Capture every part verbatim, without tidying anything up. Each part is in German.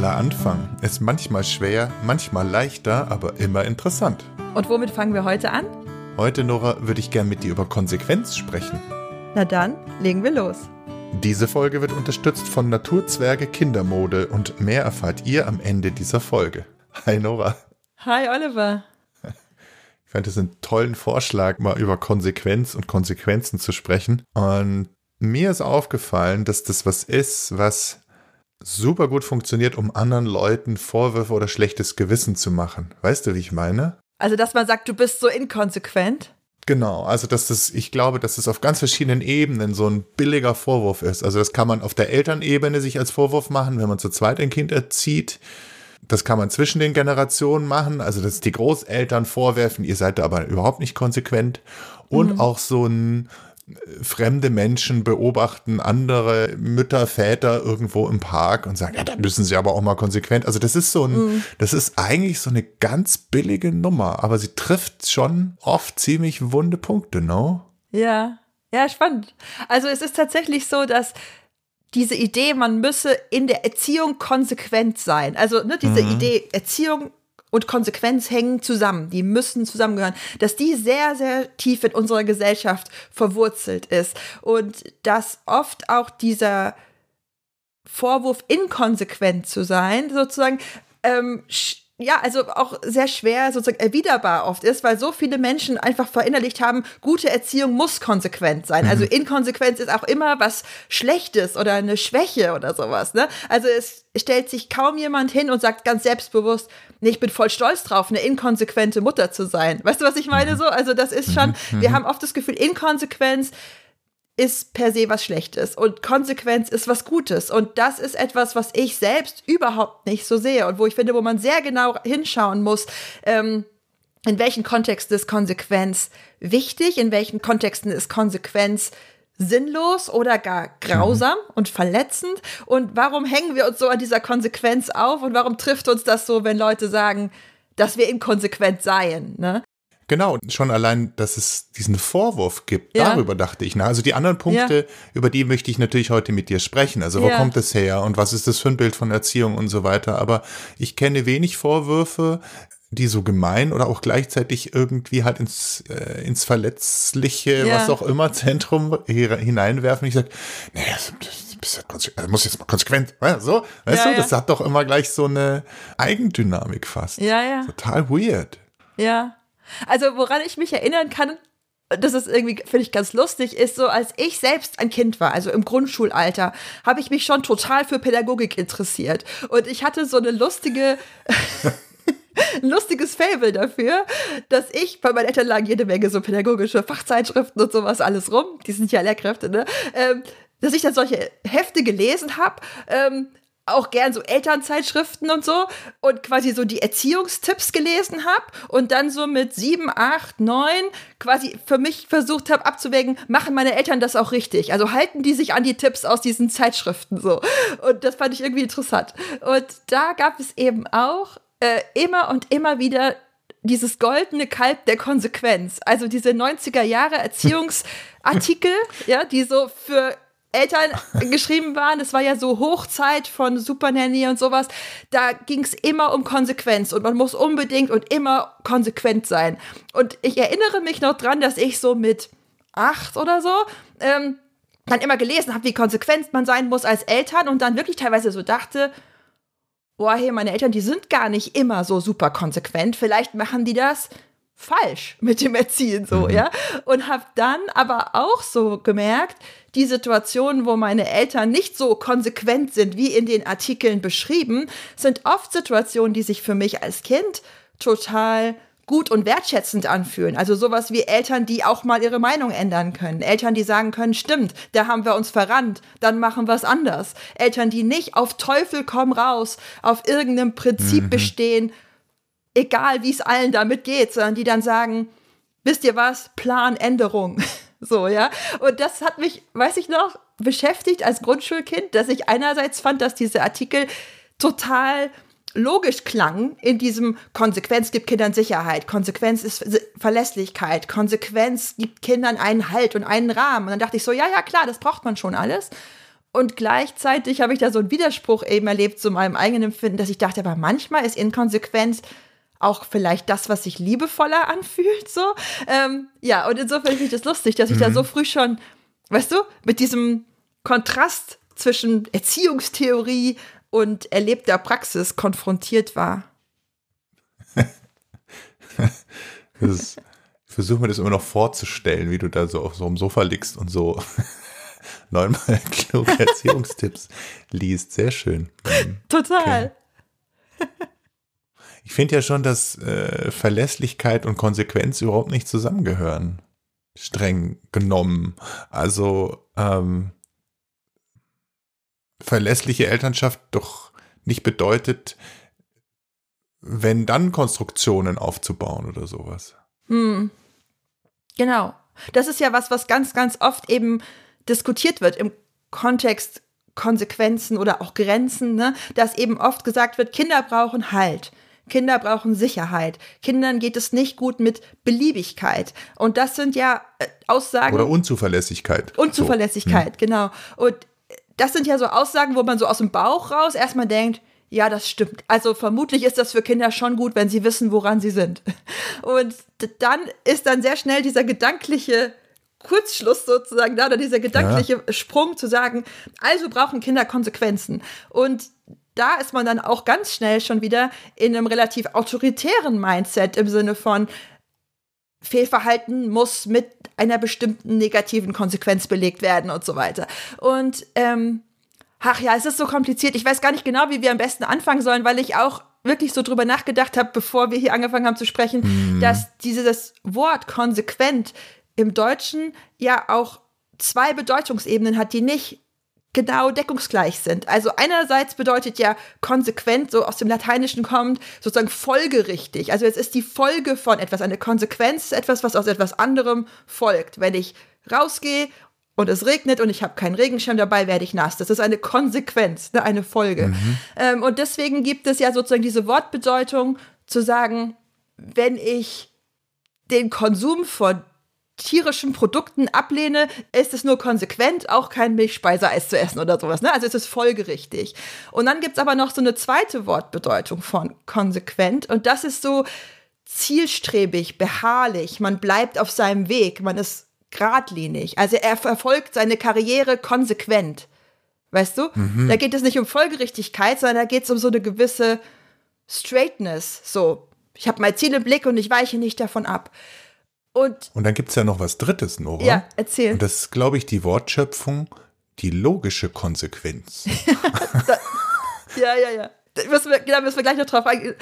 aller Anfang ist manchmal schwer, manchmal leichter, aber immer interessant. Und womit fangen wir heute an? Heute, Nora, würde ich gern mit dir über Konsequenz sprechen. Na dann, legen wir los. Diese Folge wird unterstützt von Naturzwerge Kindermode und mehr erfahrt ihr am Ende dieser Folge. Hi Nora. Hi Oliver. Ich fand es einen tollen Vorschlag, mal über Konsequenz und Konsequenzen zu sprechen. Und mir ist aufgefallen, dass das was ist, was super gut funktioniert, um anderen Leuten Vorwürfe oder schlechtes Gewissen zu machen. Weißt du, wie ich meine? Also, dass man sagt, du bist so inkonsequent? Genau, also dass das, ich glaube, dass das auf ganz verschiedenen Ebenen so ein billiger Vorwurf ist. Also das kann man auf der Elternebene sich als Vorwurf machen, wenn man zu zweit ein Kind erzieht. Das kann man zwischen den Generationen machen, also dass die Großeltern vorwerfen, ihr seid da aber überhaupt nicht konsequent. Und mhm. auch so ein fremde Menschen beobachten andere Mütter, Väter irgendwo im Park und sagen, ja, da müssen sie aber auch mal konsequent. Also das ist so ein, mhm. das ist eigentlich so eine ganz billige Nummer, aber sie trifft schon oft ziemlich wunde Punkte, no? Ja, ja, spannend. Also es ist tatsächlich so, dass diese Idee, man müsse in der Erziehung konsequent sein. Also ne, diese mhm. Idee, Erziehung und Konsequenz hängen zusammen, die müssen zusammengehören, dass die sehr, sehr tief in unserer Gesellschaft verwurzelt ist und dass oft auch dieser Vorwurf, inkonsequent zu sein, sozusagen, ähm, ja, also auch sehr schwer sozusagen erwiderbar oft ist, weil so viele Menschen einfach verinnerlicht haben, gute Erziehung muss konsequent sein. Mhm. Also Inkonsequenz ist auch immer was Schlechtes oder eine Schwäche oder sowas, ne? Also es stellt sich kaum jemand hin und sagt ganz selbstbewusst, nee, ich bin voll stolz drauf, eine inkonsequente Mutter zu sein. Weißt du, was ich meine so? Also das ist schon, mhm. wir haben oft das Gefühl, Inkonsequenz ist per se was Schlechtes und Konsequenz ist was Gutes. Und das ist etwas, was ich selbst überhaupt nicht so sehe und wo ich finde, wo man sehr genau hinschauen muss, ähm, in welchen Kontexten ist Konsequenz wichtig, in welchen Kontexten ist Konsequenz sinnlos oder gar grausam mhm. und verletzend. Und warum hängen wir uns so an dieser Konsequenz auf und warum trifft uns das so, wenn Leute sagen, dass wir inkonsequent seien, ne? Genau, schon allein, dass es diesen Vorwurf gibt, ja. darüber dachte ich nach. Also die anderen Punkte, ja. über die möchte ich natürlich heute mit dir sprechen. Also wo ja. kommt es her und was ist das für ein Bild von Erziehung und so weiter. Aber ich kenne wenig Vorwürfe, die so gemein oder auch gleichzeitig irgendwie halt ins, äh, ins verletzliche, ja. was auch immer, Zentrum hineinwerfen. Ich sage, nee, das, das, das, das muss jetzt mal konsequent, so, weißt ja, du, ja. das hat doch immer gleich so eine Eigendynamik fast. Ja, ja. Total weird. Ja. Also woran ich mich erinnern kann, das ist irgendwie, finde ich ganz lustig, ist so, als ich selbst ein Kind war, also im Grundschulalter, habe ich mich schon total für Pädagogik interessiert. Und ich hatte so eine lustige, ein lustiges Faible dafür, dass ich, bei meinen Eltern lagen jede Menge so pädagogische Fachzeitschriften und sowas alles rum, die sind ja Lehrkräfte, ne? Ähm, dass ich dann solche Hefte gelesen habe, ähm, auch gern so Elternzeitschriften und so und quasi so die Erziehungstipps gelesen habe und dann so mit sieben, acht, neun quasi für mich versucht habe abzuwägen, machen meine Eltern das auch richtig? Also halten die sich an die Tipps aus diesen Zeitschriften so? Und das fand ich irgendwie interessant. Und da gab es eben auch äh, immer und immer wieder dieses goldene Kalb der Konsequenz. Also diese neunziger Jahre Erziehungsartikel, ja, die so für Eltern geschrieben waren, das war ja so Hochzeit von Supernanny und sowas, da ging es immer um Konsequenz und man muss unbedingt und immer konsequent sein. Und ich erinnere mich noch dran, dass ich so mit acht oder so ähm, dann immer gelesen habe, wie konsequent man sein muss als Eltern und dann wirklich teilweise so dachte, boah, hey, meine Eltern, die sind gar nicht immer so super konsequent, vielleicht machen die das falsch mit dem Erziehen so, mhm. ja, und habe dann aber auch so gemerkt, die Situationen, wo meine Eltern nicht so konsequent sind, wie in den Artikeln beschrieben, sind oft Situationen, die sich für mich als Kind total gut und wertschätzend anfühlen. Also sowas wie Eltern, die auch mal ihre Meinung ändern können. Eltern, die sagen können, stimmt, da haben wir uns verrannt, dann machen wir es anders. Eltern, die nicht auf Teufel komm raus, auf irgendeinem Prinzip mhm. bestehen, egal wie es allen damit geht, sondern die dann sagen, wisst ihr was, Planänderung. So, ja. Und das hat mich, weiß ich noch, beschäftigt als Grundschulkind, dass ich einerseits fand, dass diese Artikel total logisch klangen in diesem Konsequenz gibt Kindern Sicherheit, Konsequenz ist Verlässlichkeit, Konsequenz gibt Kindern einen Halt und einen Rahmen. Und dann dachte ich so, ja, ja, klar, das braucht man schon alles. Und gleichzeitig habe ich da so einen Widerspruch eben erlebt zu meinem eigenen Empfinden, dass ich dachte, aber manchmal ist Inkonsequenz auch vielleicht das, was sich liebevoller anfühlt, so. Ähm, ja, und insofern finde ich das lustig, dass ich mhm. da so früh schon, weißt du, mit diesem Kontrast zwischen Erziehungstheorie und erlebter Praxis konfrontiert war. Ist, ich versuche mir das immer noch vorzustellen, wie du da so auf so einem Sofa liegst und so neunmal kluge Erziehungstipps liest. Sehr schön. Total. Okay. Ich finde ja schon, dass äh, Verlässlichkeit und Konsequenz überhaupt nicht zusammengehören. Streng genommen. Also ähm, verlässliche Elternschaft doch nicht bedeutet, wenn dann Konstruktionen aufzubauen oder sowas. Hm. Genau. Das ist ja was, was ganz, ganz oft eben diskutiert wird im Kontext Konsequenzen oder auch Grenzen, ne? Dass eben oft gesagt wird, Kinder brauchen Halt. Kinder brauchen Sicherheit. Kindern geht es nicht gut mit Beliebigkeit. Und das sind ja äh, Aussagen. Oder Unzuverlässigkeit. Unzuverlässigkeit, so. genau. Und das sind ja so Aussagen, wo man so aus dem Bauch raus erstmal denkt, ja, das stimmt. Also vermutlich ist das für Kinder schon gut, wenn sie wissen, woran sie sind. Und dann ist dann sehr schnell dieser gedankliche Kurzschluss sozusagen da, oder dieser gedankliche ja. Sprung zu sagen, also brauchen Kinder Konsequenzen. Und da ist man dann auch ganz schnell schon wieder in einem relativ autoritären Mindset im Sinne von Fehlverhalten muss mit einer bestimmten negativen Konsequenz belegt werden und so weiter. Und ähm, ach ja, es ist so kompliziert. Ich weiß gar nicht genau, wie wir am besten anfangen sollen, weil ich auch wirklich so drüber nachgedacht habe, bevor wir hier angefangen haben zu sprechen, mhm. dass dieses Wort konsequent im Deutschen ja auch zwei Bedeutungsebenen hat, die nicht genau deckungsgleich sind. Also einerseits bedeutet ja konsequent, so aus dem Lateinischen kommt, sozusagen folgerichtig. Also es ist die Folge von etwas. Eine Konsequenz ist etwas, was aus etwas anderem folgt. Wenn ich rausgehe und es regnet und ich habe keinen Regenschirm dabei, werde ich nass. Das ist eine Konsequenz, ne, eine Folge. Mhm. Ähm, und deswegen gibt es ja sozusagen diese Wortbedeutung, zu sagen, wenn ich den Konsum von tierischen Produkten ablehne, ist es nur konsequent, auch kein Milchspeiseeis zu essen oder sowas. Ne? Also es ist folgerichtig. Und dann gibt es aber noch so eine zweite Wortbedeutung von konsequent. Und das ist so zielstrebig, beharrlich. Man bleibt auf seinem Weg. Man ist geradlinig. Also er verfolgt seine Karriere konsequent. Weißt du? Mhm. Da geht es nicht um Folgerichtigkeit, sondern da geht es um so eine gewisse Straightness. So, ich habe mein Ziel im Blick und ich weiche nicht davon ab. Und, und dann gibt es ja noch was Drittes, Nora. Ja, erzähl. Und das ist, glaube ich, die Wortschöpfung, die logische Konsequenz. da, ja, ja, ja. Da müssen wir, da müssen wir gleich noch drauf eingehen.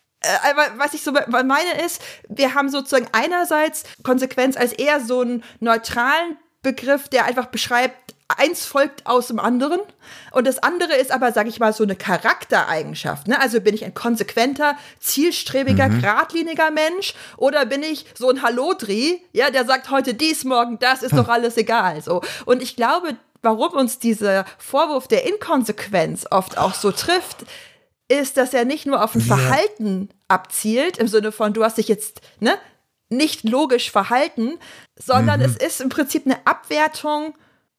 Aber was ich so meine ist, wir haben sozusagen einerseits Konsequenz als eher so einen neutralen Begriff, der einfach beschreibt, eins folgt aus dem anderen. Und das andere ist aber, sag ich mal, so eine Charaktereigenschaft. Ne? Also bin ich ein konsequenter, zielstrebiger, mhm. geradliniger Mensch oder bin ich so ein Hallodri, ja, der sagt heute dies, morgen das, ist doch alles egal. So. Und ich glaube, warum uns dieser Vorwurf der Inkonsequenz oft auch so trifft, ist, dass er nicht nur auf ein ja. Verhalten abzielt, im Sinne von, du hast dich jetzt ne, nicht logisch verhalten, sondern mhm. es ist im Prinzip eine Abwertung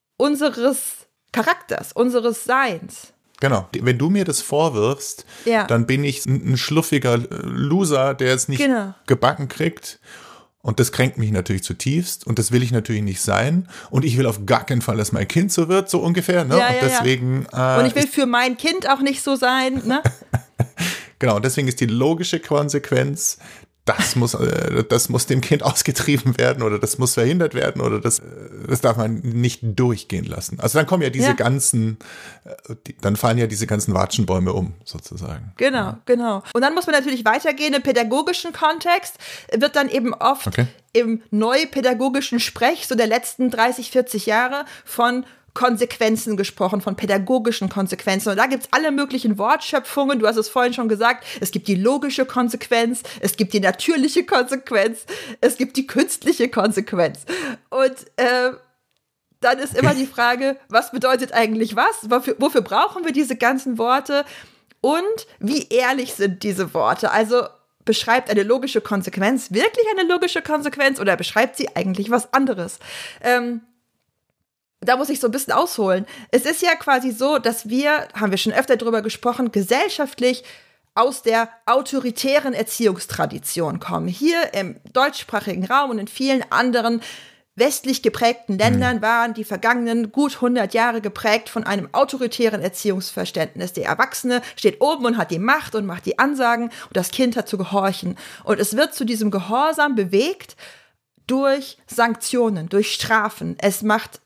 unseres Charakters, unseres Seins. Genau. Wenn du mir das vorwirfst, ja. dann bin ich ein, ein schluffiger Loser, der es nicht genau. gebacken kriegt. Und das kränkt mich natürlich zutiefst. Und das will ich natürlich nicht sein. Und ich will auf gar keinen Fall, dass mein Kind so wird, so ungefähr. Ne? Ja, und ja, deswegen. Ja. Äh, und ich will für mein Kind auch nicht so sein. Ne? Genau. Und deswegen ist die logische Konsequenz, Das muss, äh, das muss dem Kind ausgetrieben werden oder das muss verhindert werden oder das, das darf man nicht durchgehen lassen. Also dann kommen ja diese ja. ganzen, die, dann fallen ja diese ganzen Watschenbäume um, sozusagen. Genau, ja. genau. Und dann muss man natürlich weitergehen im pädagogischen Kontext, wird dann eben oft okay. im neupädagogischen Sprech, so der letzten dreißig, vierzig Jahre, von Konsequenzen gesprochen, von pädagogischen Konsequenzen. Und da gibt es alle möglichen Wortschöpfungen. Du hast es vorhin schon gesagt, es gibt die logische Konsequenz, es gibt die natürliche Konsequenz, es gibt die künstliche Konsequenz. Und äh, dann ist immer die Frage, was bedeutet eigentlich was? Wofür, wofür brauchen wir diese ganzen Worte? Und wie ehrlich sind diese Worte? Also beschreibt eine logische Konsequenz wirklich eine logische Konsequenz oder beschreibt sie eigentlich was anderes? Ähm, da muss ich so ein bisschen ausholen. Es ist ja quasi so, dass wir, haben wir schon öfter drüber gesprochen, gesellschaftlich aus der autoritären Erziehungstradition kommen. Hier im deutschsprachigen Raum und in vielen anderen westlich geprägten Ländern waren die vergangenen gut hundert Jahre geprägt von einem autoritären Erziehungsverständnis. Der Erwachsene steht oben und hat die Macht und macht die Ansagen und das Kind hat zu gehorchen. Und es wird zu diesem Gehorsam bewegt durch Sanktionen, durch Strafen. Es macht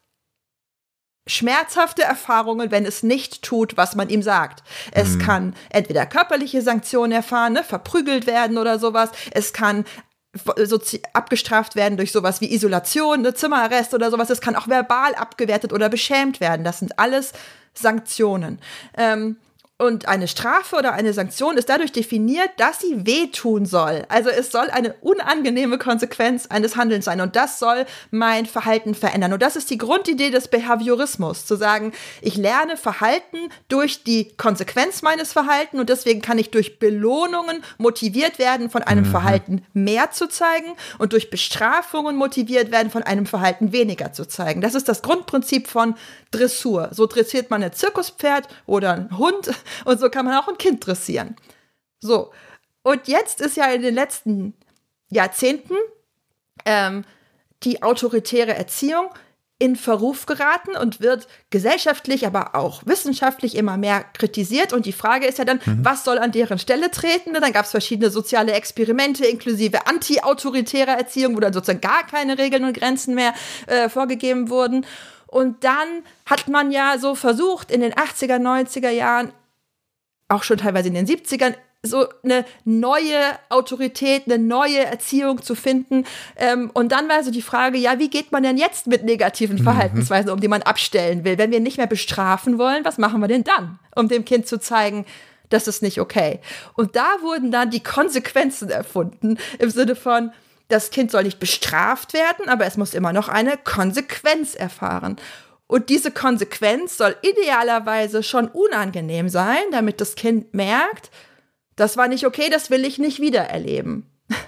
schmerzhafte Erfahrungen, wenn es nicht tut, was man ihm sagt. Es mhm. kann entweder körperliche Sanktionen erfahren, ne, verprügelt werden oder sowas. Es kann so abgestraft werden durch sowas wie Isolation, ne, Zimmerarrest oder sowas. Es kann auch verbal abgewertet oder beschämt werden. Das sind alles Sanktionen. Ähm, Und eine Strafe oder eine Sanktion ist dadurch definiert, dass sie wehtun soll. Also es soll eine unangenehme Konsequenz eines Handelns sein. Und das soll mein Verhalten verändern. Und das ist die Grundidee des Behaviorismus, zu sagen, ich lerne Verhalten durch die Konsequenz meines Verhaltens. Und deswegen kann ich durch Belohnungen motiviert werden, von einem mhm. Verhalten mehr zu zeigen. Und durch Bestrafungen motiviert werden, von einem Verhalten weniger zu zeigen. Das ist das Grundprinzip von Dressur. So dressiert man ein Zirkuspferd oder einen Hund. Und so kann man auch ein Kind dressieren. So, und jetzt ist ja in den letzten Jahrzehnten ähm, die autoritäre Erziehung in Verruf geraten und wird gesellschaftlich, aber auch wissenschaftlich immer mehr kritisiert. Und die Frage ist ja dann, mhm. was soll an deren Stelle treten? Dann gab es verschiedene soziale Experimente, inklusive anti-autoritärer Erziehung, wo dann sozusagen gar keine Regeln und Grenzen mehr äh, vorgegeben wurden. Und dann hat man ja so versucht, in den achtziger, neunziger Jahren, auch schon teilweise in den siebzigern, so eine neue Autorität, eine neue Erziehung zu finden. Ähm, und dann war so die Frage, ja, wie geht man denn jetzt mit negativen Verhaltensweisen um, die man abstellen will? Wenn wir nicht mehr bestrafen wollen, was machen wir denn dann, um dem Kind zu zeigen, das ist nicht okay? Und da wurden dann die Konsequenzen erfunden, im Sinne von, das Kind soll nicht bestraft werden, aber es muss immer noch eine Konsequenz erfahren. Und diese Konsequenz soll idealerweise schon unangenehm sein, damit das Kind merkt, das war nicht okay, das will ich nicht wiedererleben.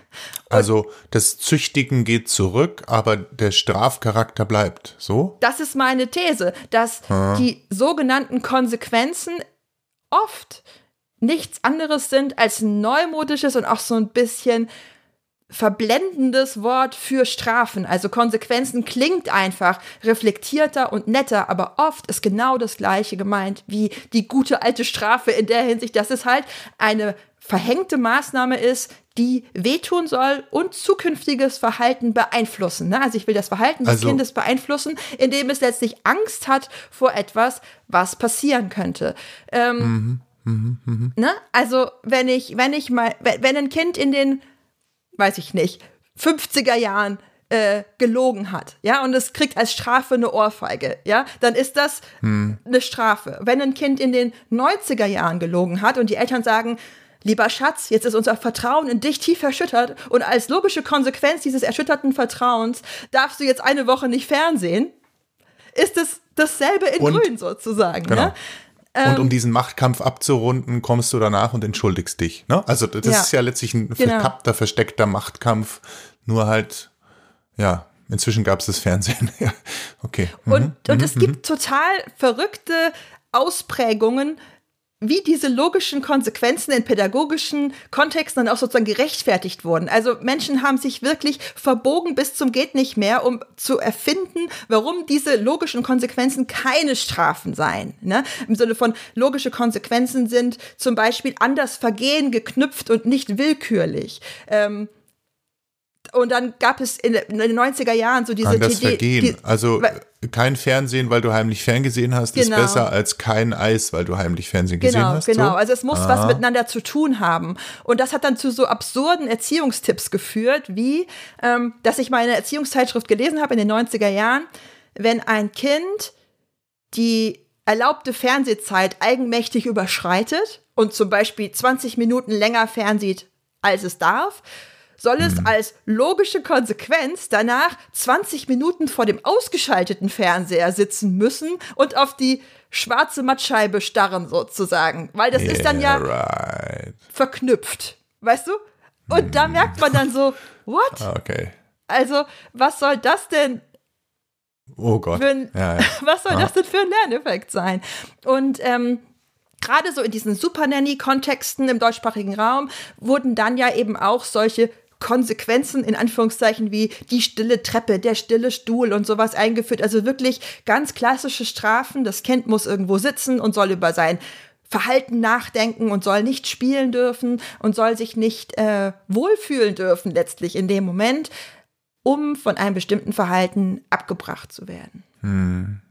Also das Züchtigen geht zurück, aber der Strafcharakter bleibt, so? Das ist meine These, dass ah. die sogenannten Konsequenzen oft nichts anderes sind als ein neumodisches und auch so ein bisschen verblendendes Wort für Strafen. Also Konsequenzen klingt einfach reflektierter und netter, aber oft ist genau das Gleiche gemeint wie die gute alte Strafe in der Hinsicht, dass es halt eine verhängte Maßnahme ist, die wehtun soll und zukünftiges Verhalten beeinflussen. Ne? Also ich will das Verhalten des also, Kindes beeinflussen, indem es letztlich Angst hat vor etwas, was passieren könnte. Ähm, mhm, mh, mh. Ne? Also wenn ich, wenn ich mal, wenn ein Kind in den weiß ich nicht, fünfziger Jahren äh, gelogen hat, ja, und es kriegt als Strafe eine Ohrfeige, ja, dann ist das hm. eine Strafe. Wenn ein Kind in den neunziger Jahren gelogen hat und die Eltern sagen, lieber Schatz, jetzt ist unser Vertrauen in dich tief erschüttert und als logische Konsequenz dieses erschütterten Vertrauens darfst du jetzt eine Woche nicht fernsehen, ist es dasselbe in und, Grün sozusagen, genau. Ne? Und um diesen Machtkampf abzurunden, kommst du danach und entschuldigst dich. Ne? Also das ja. ist ja letztlich ein genau. verkappter, versteckter Machtkampf. Nur halt, ja, inzwischen gab es das Fernsehen. ja, okay. Mhm. Und, und mhm. es gibt total verrückte Ausprägungen, wie diese logischen Konsequenzen in pädagogischen Kontexten dann auch sozusagen gerechtfertigt wurden. Also Menschen haben sich wirklich verbogen bis zum geht nicht mehr, um zu erfinden, warum diese logischen Konsequenzen keine Strafen seien. Ne? Im Sinne von logische Konsequenzen sind zum Beispiel an das Vergehen geknüpft und nicht willkürlich. Ähm, Und dann gab es in den neunziger Jahren so diese An das T D, Vergehen. Die, also kein Fernsehen, weil du heimlich ferngesehen hast, genau. ist besser als kein Eis, weil du heimlich Fernsehen gesehen genau, hast. Genau, so? Also es muss ah. was miteinander zu tun haben. Und das hat dann zu so absurden Erziehungstipps geführt, wie, ähm, dass ich mal eine Erziehungszeitschrift gelesen habe in den neunziger Jahren, wenn ein Kind die erlaubte Fernsehzeit eigenmächtig überschreitet und zum Beispiel zwanzig Minuten länger fernsieht, als es darf, soll es als logische Konsequenz danach zwanzig Minuten vor dem ausgeschalteten Fernseher sitzen müssen und auf die schwarze Mattscheibe starren sozusagen. Weil das yeah, ist dann ja right. verknüpft, weißt du? Und mm. da merkt man dann so, what? Okay. Also, was soll das denn Oh Gott. Ein, ja, ja. Was soll ja. das denn für ein Lerneffekt sein? Und ähm, gerade so in diesen Super-Nanny-Kontexten im deutschsprachigen Raum wurden dann ja eben auch solche Konsequenzen in Anführungszeichen wie die stille Treppe, der stille Stuhl und sowas eingeführt. Also wirklich ganz klassische Strafen. Das Kind muss irgendwo sitzen und soll über sein Verhalten nachdenken und soll nicht spielen dürfen und soll sich nicht äh, wohlfühlen dürfen letztlich in dem Moment, um von einem bestimmten Verhalten abgebracht zu werden. Hm.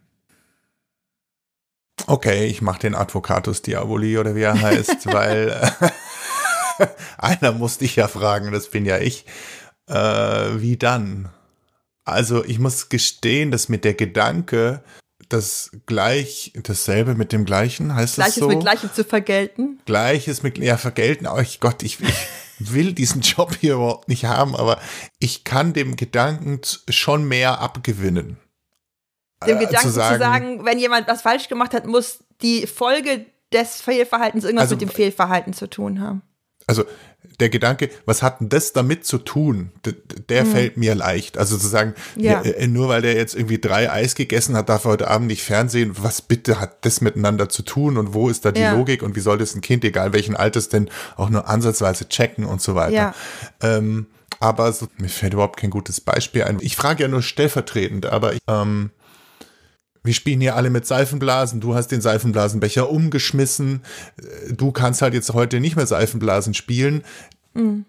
Okay, ich mache den Advocatus Diaboli oder wie er heißt, weil äh, einer muss dich ja fragen, das bin ja ich. Äh, wie dann? Also ich muss gestehen, dass mit der Gedanke, das gleich, dasselbe mit dem Gleichen, heißt das so? Gleiches mit Gleichem zu vergelten. Gleiches mit, ja, vergelten, aber ich, Gott, ich, ich will diesen Job hier überhaupt nicht haben, aber ich kann dem Gedanken schon mehr abgewinnen. Dem Gedanken zu sagen, zu sagen, wenn jemand was falsch gemacht hat, muss die Folge des Fehlverhaltens irgendwas also, mit dem Fehlverhalten zu tun haben. Also der Gedanke, was hat denn das damit zu tun, der, der mhm. fällt mir leicht. Also zu sagen, ja. Ja, nur weil der jetzt irgendwie drei Eis gegessen hat, darf er heute Abend nicht fernsehen. Was bitte hat das miteinander zu tun und wo ist da die ja. Logik und wie soll das ein Kind, egal welchen Alters, denn auch nur ansatzweise checken und so weiter. Ja. Ähm, aber so, mir fällt überhaupt kein gutes Beispiel ein. Ich frage ja nur stellvertretend, aber ich, ähm, wir spielen hier alle mit Seifenblasen. Du hast den Seifenblasenbecher umgeschmissen. Du kannst halt jetzt heute nicht mehr Seifenblasen spielen. Mhm.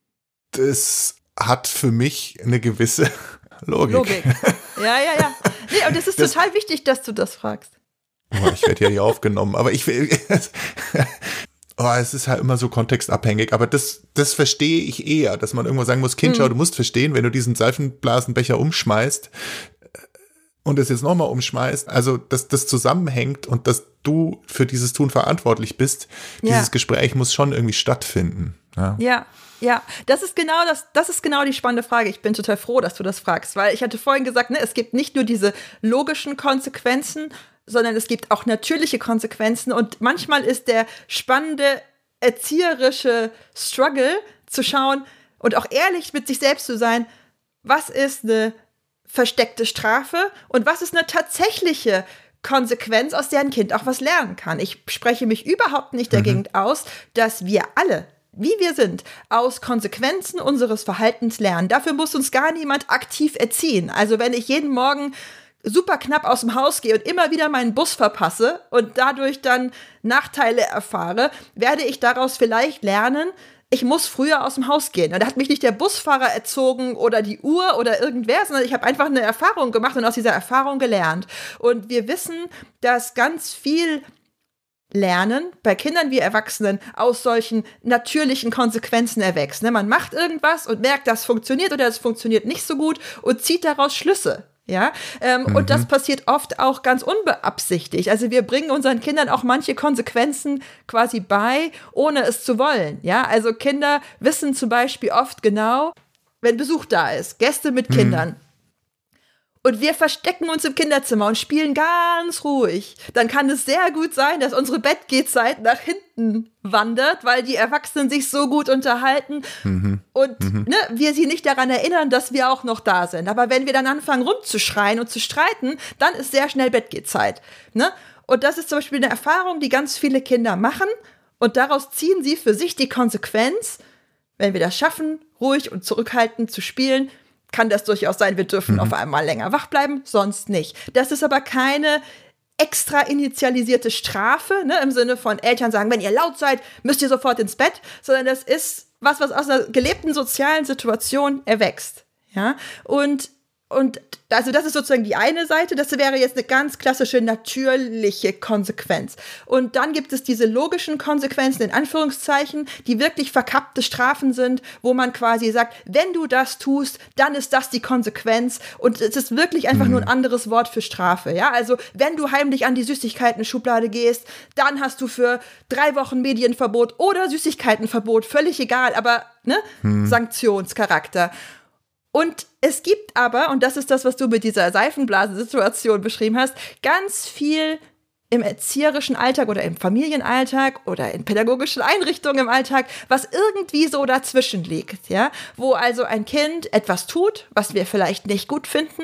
Das hat für mich eine gewisse Logik. Logik. Ja, ja, ja. Nee, und es ist das, total wichtig, dass du das fragst. Oh, ich werde ja hier aufgenommen, aber ich will. Oh, es ist halt immer so kontextabhängig, aber das, das verstehe ich eher, dass man irgendwo sagen muss, Kind, mhm. schau, du musst verstehen, wenn du diesen Seifenblasenbecher umschmeißt, und es jetzt nochmal umschmeißt, also dass das zusammenhängt und dass du für dieses Tun verantwortlich bist, ja. dieses Gespräch muss schon irgendwie stattfinden. Ja, ja, ja. Das ist genau das, das ist genau die spannende Frage. Ich bin total froh, dass du das fragst, weil ich hatte vorhin gesagt, ne, es gibt nicht nur diese logischen Konsequenzen, sondern es gibt auch natürliche Konsequenzen und manchmal ist der spannende erzieherische Struggle zu schauen und auch ehrlich mit sich selbst zu sein, was ist eine versteckte Strafe und was ist eine tatsächliche Konsequenz, aus der ein Kind auch was lernen kann. Ich spreche mich überhaupt nicht dagegen mhm. aus, dass wir alle, wie wir sind, aus Konsequenzen unseres Verhaltens lernen. Dafür muss uns gar niemand aktiv erziehen. Also wenn ich jeden Morgen super knapp aus dem Haus gehe und immer wieder meinen Bus verpasse und dadurch dann Nachteile erfahre, werde ich daraus vielleicht lernen, ich muss früher aus dem Haus gehen. Da hat mich nicht der Busfahrer erzogen oder die Uhr oder irgendwer, sondern ich habe einfach eine Erfahrung gemacht und aus dieser Erfahrung gelernt. Und wir wissen, dass ganz viel Lernen bei Kindern wie Erwachsenen aus solchen natürlichen Konsequenzen erwächst. Man macht irgendwas und merkt, das funktioniert oder das funktioniert nicht so gut und zieht daraus Schlüsse. Ja, ähm, mhm. und das passiert oft auch ganz unbeabsichtigt. Also wir bringen unseren Kindern auch manche Konsequenzen quasi bei, ohne es zu wollen. Ja, also Kinder wissen zum Beispiel oft genau, wenn Besuch da ist, Gäste mit mhm. Kindern. Und wir verstecken uns im Kinderzimmer und spielen ganz ruhig. Dann kann es sehr gut sein, dass unsere Bettgehzeit nach hinten wandert, weil die Erwachsenen sich so gut unterhalten mhm. und mhm. Ne, wir sie nicht daran erinnern, dass wir auch noch da sind. Aber wenn wir dann anfangen rumzuschreien und zu streiten, dann ist sehr schnell Bettgehzeit. Ne? Und das ist zum Beispiel eine Erfahrung, die ganz viele Kinder machen und daraus ziehen sie für sich die Konsequenz, wenn wir das schaffen, ruhig und zurückhaltend zu spielen, kann das durchaus sein, wir dürfen mhm. auf einmal länger wach bleiben, sonst nicht. Das ist aber keine extra initialisierte Strafe, ne, im Sinne von Eltern sagen, wenn ihr laut seid, müsst ihr sofort ins Bett, sondern das ist was, was aus einer gelebten sozialen Situation erwächst. Ja? Und Und also das ist sozusagen die eine Seite, das wäre jetzt eine ganz klassische natürliche Konsequenz. Und dann gibt es diese logischen Konsequenzen, in Anführungszeichen, die wirklich verkappte Strafen sind, wo man quasi sagt, wenn du das tust, dann ist das die Konsequenz. Und es ist wirklich einfach mhm. nur ein anderes Wort für Strafe. Ja, also wenn du heimlich an die Süßigkeiten-Schublade gehst, dann hast du für drei Wochen Medienverbot oder Süßigkeitenverbot, völlig egal, aber ne, mhm. Sanktionscharakter. Und es gibt aber, und das ist das, was du mit dieser Seifenblasensituation beschrieben hast, ganz viel im erzieherischen Alltag oder im Familienalltag oder in pädagogischen Einrichtungen im Alltag, was irgendwie so dazwischen liegt, ja, wo also ein Kind etwas tut, was wir vielleicht nicht gut finden,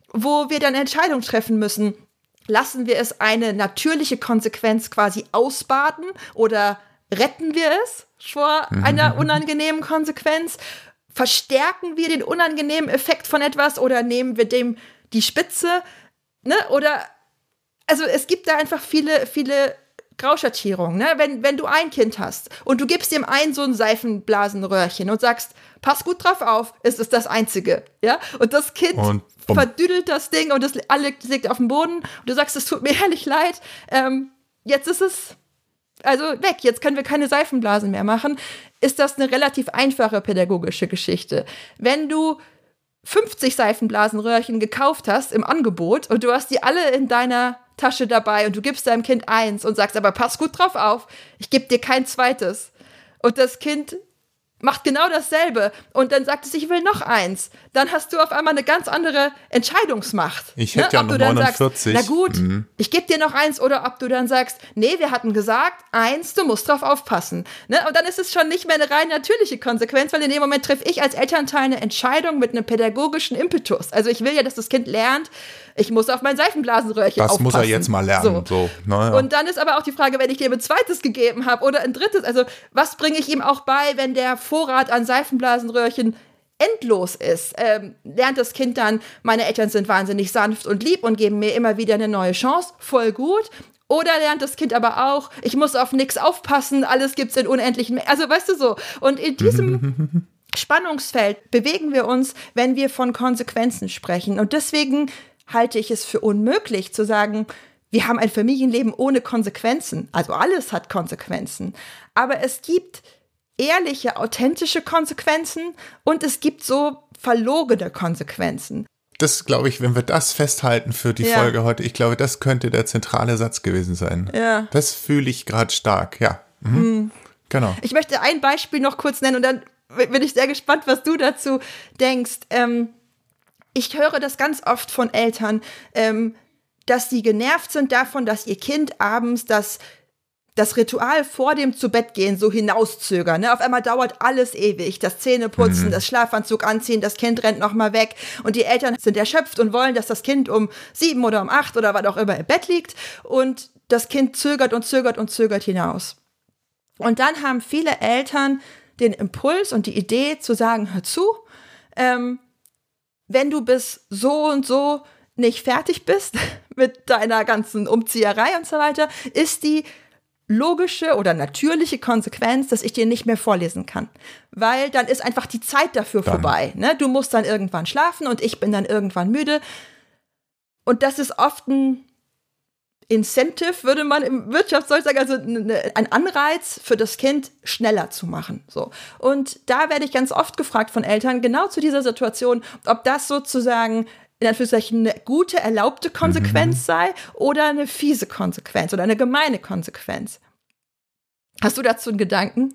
wo wir dann Entscheidungen treffen müssen. Lassen wir es eine natürliche Konsequenz quasi ausbaden oder retten wir es vor einer unangenehmen Konsequenz? Verstärken wir den unangenehmen Effekt von etwas oder nehmen wir dem die Spitze? Ne? Oder Also es gibt da einfach viele, viele Grauschattierungen. Ne? Wenn, wenn du ein Kind hast und du gibst dem einen so ein Seifenblasenröhrchen und sagst, pass gut drauf auf, es ist das Einzige. Ja? Und das Kind und verdüdelt das Ding und das alle liegt auf dem Boden und du sagst, es tut mir ehrlich leid, ähm, jetzt ist es also weg, jetzt können wir keine Seifenblasen mehr machen, ist das eine relativ einfache pädagogische Geschichte. Wenn du fünfzig Seifenblasenröhrchen gekauft hast im Angebot und du hast die alle in deiner Tasche dabei und du gibst deinem Kind eins und sagst, aber pass gut drauf auf, ich gebe dir kein zweites. Und das Kind macht genau dasselbe und dann sagt es, ich will noch eins. Dann hast du auf einmal eine ganz andere Entscheidungsmacht. Ich hätte ne? ja ob noch du dann neunundvierzig. Sagst, na gut, mhm. ich gebe dir noch eins oder ob du dann sagst, nee, wir hatten gesagt, eins, du musst drauf aufpassen. Ne? Und dann ist es schon nicht mehr eine rein natürliche Konsequenz, weil in dem Moment treffe ich als Elternteil eine Entscheidung mit einem pädagogischen Impetus. Also ich will ja, dass das Kind lernt, ich muss auf mein Seifenblasenröhrchen das aufpassen. Das muss er jetzt mal lernen. So. So, naja. Und dann ist aber auch die Frage, wenn ich dir ein zweites gegeben habe oder ein drittes, also was bringe ich ihm auch bei, wenn der Vorrat an Seifenblasenröhrchen endlos ist? Ähm, lernt das Kind dann, meine Eltern sind wahnsinnig sanft und lieb und geben mir immer wieder eine neue Chance, voll gut. Oder lernt das Kind aber auch, ich muss auf nichts aufpassen, alles gibt's in unendlichen Mengen. Also weißt du so. Und in diesem Spannungsfeld bewegen wir uns, wenn wir von Konsequenzen sprechen. Und deswegen halte ich es für unmöglich zu sagen, wir haben ein Familienleben ohne Konsequenzen. Also alles hat Konsequenzen. Aber es gibt ehrliche, authentische Konsequenzen und es gibt so verlogene Konsequenzen. Das glaube ich, wenn wir das festhalten für die ja. Folge heute, ich glaube, das könnte der zentrale Satz gewesen sein. Ja. Das fühle ich gerade stark, ja. Mhm. Mhm. Genau. Ich möchte ein Beispiel noch kurz nennen und dann bin ich sehr gespannt, was du dazu denkst. Ähm, Ich höre das ganz oft von Eltern, ähm, dass sie genervt sind davon, dass ihr Kind abends das, das Ritual vor dem Zubettgehen so hinauszögern. Ne? Auf einmal dauert alles ewig. Das Zähneputzen, mhm. das Schlafanzug anziehen, das Kind rennt nochmal weg. Und die Eltern sind erschöpft und wollen, dass das Kind um sieben oder um acht oder was auch immer im Bett liegt. Und das Kind zögert und zögert und zögert hinaus. Und dann haben viele Eltern den Impuls und die Idee zu sagen, hör zu, ähm, wenn du bis so und so nicht fertig bist mit deiner ganzen Umzieherei und so weiter, ist die logische oder natürliche Konsequenz, dass ich dir nicht mehr vorlesen kann. Weil dann ist einfach die Zeit dafür dann vorbei. Ne? Du musst dann irgendwann schlafen und ich bin dann irgendwann müde. Und das ist oft ein Incentive, würde man im Wirtschaftsdeutsch sagen, also ein Anreiz für das Kind, schneller zu machen. So. Und da werde ich ganz oft gefragt von Eltern, genau zu dieser Situation, ob das sozusagen in Anführungszeichen eine gute, erlaubte Konsequenz mhm. sei oder eine fiese Konsequenz oder eine gemeine Konsequenz. Hast du dazu einen Gedanken?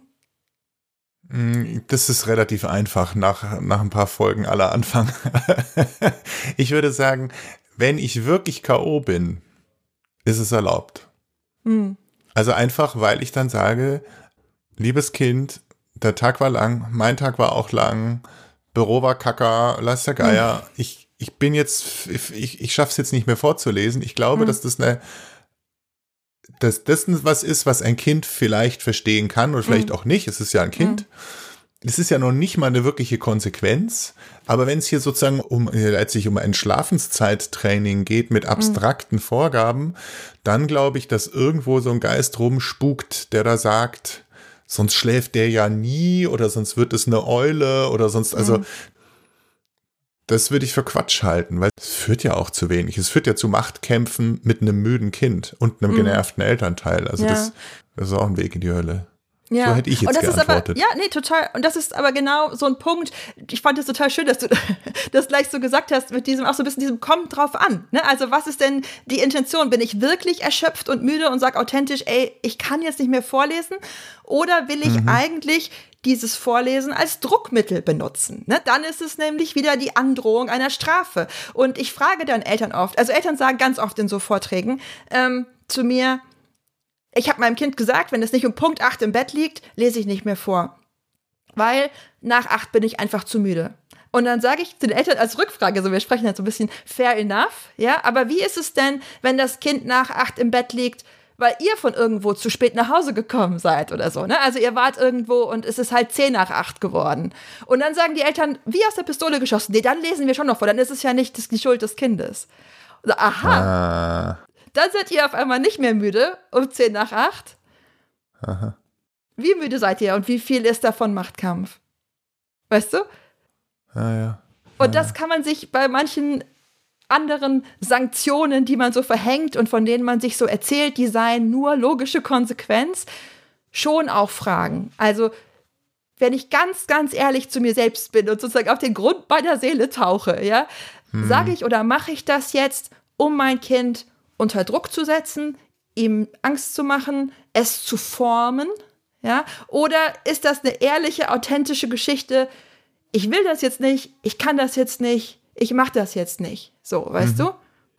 Das ist relativ einfach, nach, nach ein paar Folgen aller Anfang. Ich würde sagen, wenn ich wirklich K O bin, ist es erlaubt. Mhm. Also einfach, weil ich dann sage, liebes Kind, der Tag war lang, mein Tag war auch lang, Büro war kacker, lass der Geier. Mhm. Ich, ich bin jetzt, ich, ich schaffe es jetzt nicht mehr vorzulesen. Ich glaube, mhm. dass das eine, dass das was ist, was ein Kind vielleicht verstehen kann oder vielleicht mhm. auch nicht. Es ist ja ein Kind. Mhm. Es ist ja noch nicht mal eine wirkliche Konsequenz, aber wenn es hier sozusagen um letztlich um ein Schlafenszeittraining geht mit abstrakten mhm. Vorgaben, dann glaube ich, dass irgendwo so ein Geist rumspukt, der da sagt, sonst schläft der ja nie oder sonst wird es eine Eule oder sonst, also mhm. das würde ich für Quatsch halten, weil es führt ja auch zu wenig. Es führt ja zu Machtkämpfen mit einem müden Kind und einem mhm. genervten Elternteil. Also ja. das, das ist auch ein Weg in die Hölle. Ja. So hätte ich jetzt und das geantwortet. Ist aber, ja, nee, total. Und das ist aber genau so ein Punkt. Ich fand es total schön, dass du das gleich so gesagt hast, mit diesem, auch so ein bisschen diesem kommt drauf an. Ne? Also was ist denn die Intention? Bin ich wirklich erschöpft und müde und sage authentisch, ey, ich kann jetzt nicht mehr vorlesen? Oder will ich mhm. eigentlich dieses Vorlesen als Druckmittel benutzen? Ne? Dann ist es nämlich wieder die Androhung einer Strafe. Und ich frage dann Eltern oft, also Eltern sagen ganz oft in so Vorträgen, ähm, zu mir, ich habe meinem Kind gesagt, wenn es nicht um Punkt acht im Bett liegt, lese ich nicht mehr vor. Weil nach acht bin ich einfach zu müde. Und dann sage ich zu den Eltern als Rückfrage, so wir sprechen jetzt so ein bisschen fair enough, ja, aber wie ist es denn, wenn das Kind nach acht im Bett liegt, weil ihr von irgendwo zu spät nach Hause gekommen seid oder so, ne? Also ihr wart irgendwo und es ist halt zehn nach acht geworden. Und dann sagen die Eltern, wie aus der Pistole geschossen, nee, dann lesen wir schon noch vor, dann ist es ja nicht die Schuld des Kindes. Also, aha, ah. Dann seid ihr auf einmal nicht mehr müde um zehn nach acht. Aha. Wie müde seid ihr und wie viel ist davon Machtkampf? Weißt du? Ah, ja. Und das kann man sich bei manchen anderen Sanktionen, die man so verhängt und von denen man sich so erzählt, die seien nur logische Konsequenz, schon auch fragen. Also, wenn ich ganz, ganz ehrlich zu mir selbst bin und sozusagen auf den Grund meiner Seele tauche, ja, hm. sage ich oder mache ich das jetzt, um mein Kind unter Druck zu setzen, ihm Angst zu machen, es zu formen, ja, oder ist das eine ehrliche, authentische Geschichte, ich will das jetzt nicht, ich kann das jetzt nicht, ich mache das jetzt nicht. So, weißt mhm. du?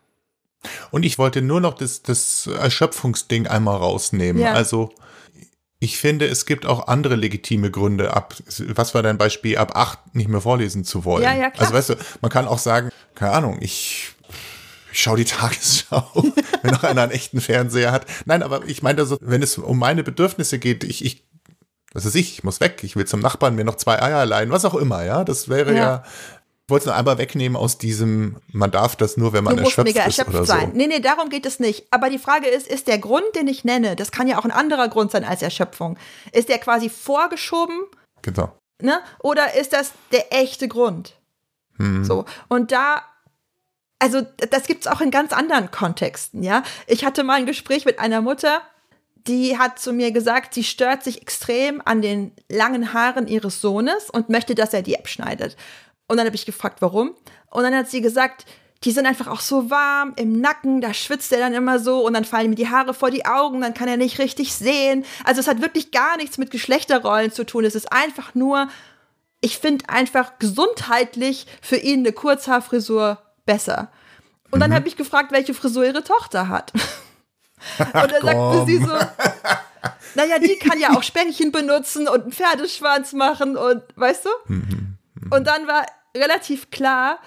Und ich wollte nur noch das, das Erschöpfungsding einmal rausnehmen. Ja. Also ich finde, es gibt auch andere legitime Gründe, ab, was war dein Beispiel, ab acht nicht mehr vorlesen zu wollen. Ja, ja, klar. Also weißt du, man kann auch sagen, keine Ahnung, ich, ich schaue die Tagesschau, wenn noch einer einen echten Fernseher hat. Nein, aber ich meine, also, wenn es um meine Bedürfnisse geht, ich, ich was weiß ich, ich muss weg, ich will zum Nachbarn mir noch zwei Eier leihen, was auch immer, ja, das wäre ja, ja ich wollte es nur einmal wegnehmen aus diesem, man darf das nur, wenn man erschöpft ist erschöpft oder sein. so. Nee, nee, darum geht es nicht. Aber die Frage ist, ist der Grund, den ich nenne, das kann ja auch ein anderer Grund sein als Erschöpfung, ist der quasi vorgeschoben? Genau. Ne? Oder ist das der echte Grund? Hm. So, und da, also das gibt es auch in ganz anderen Kontexten, ja. Ich hatte mal ein Gespräch mit einer Mutter, die hat zu mir gesagt, sie stört sich extrem an den langen Haaren ihres Sohnes und möchte, dass er die abschneidet. Und dann habe ich gefragt, warum? Und dann hat sie gesagt, die sind einfach auch so warm im Nacken, da schwitzt er dann immer so und dann fallen ihm die Haare vor die Augen, dann kann er nicht richtig sehen. Also es hat wirklich gar nichts mit Geschlechterrollen zu tun. Es ist einfach nur, ich finde einfach gesundheitlich für ihn eine Kurzhaarfrisur besser. Und mhm. dann habe ich gefragt, welche Frisur ihre Tochter hat. Und dann sagte sie so, naja, die kann ja auch Spänkchen benutzen und einen Pferdeschwanz machen und, weißt du? Und dann war relativ klar,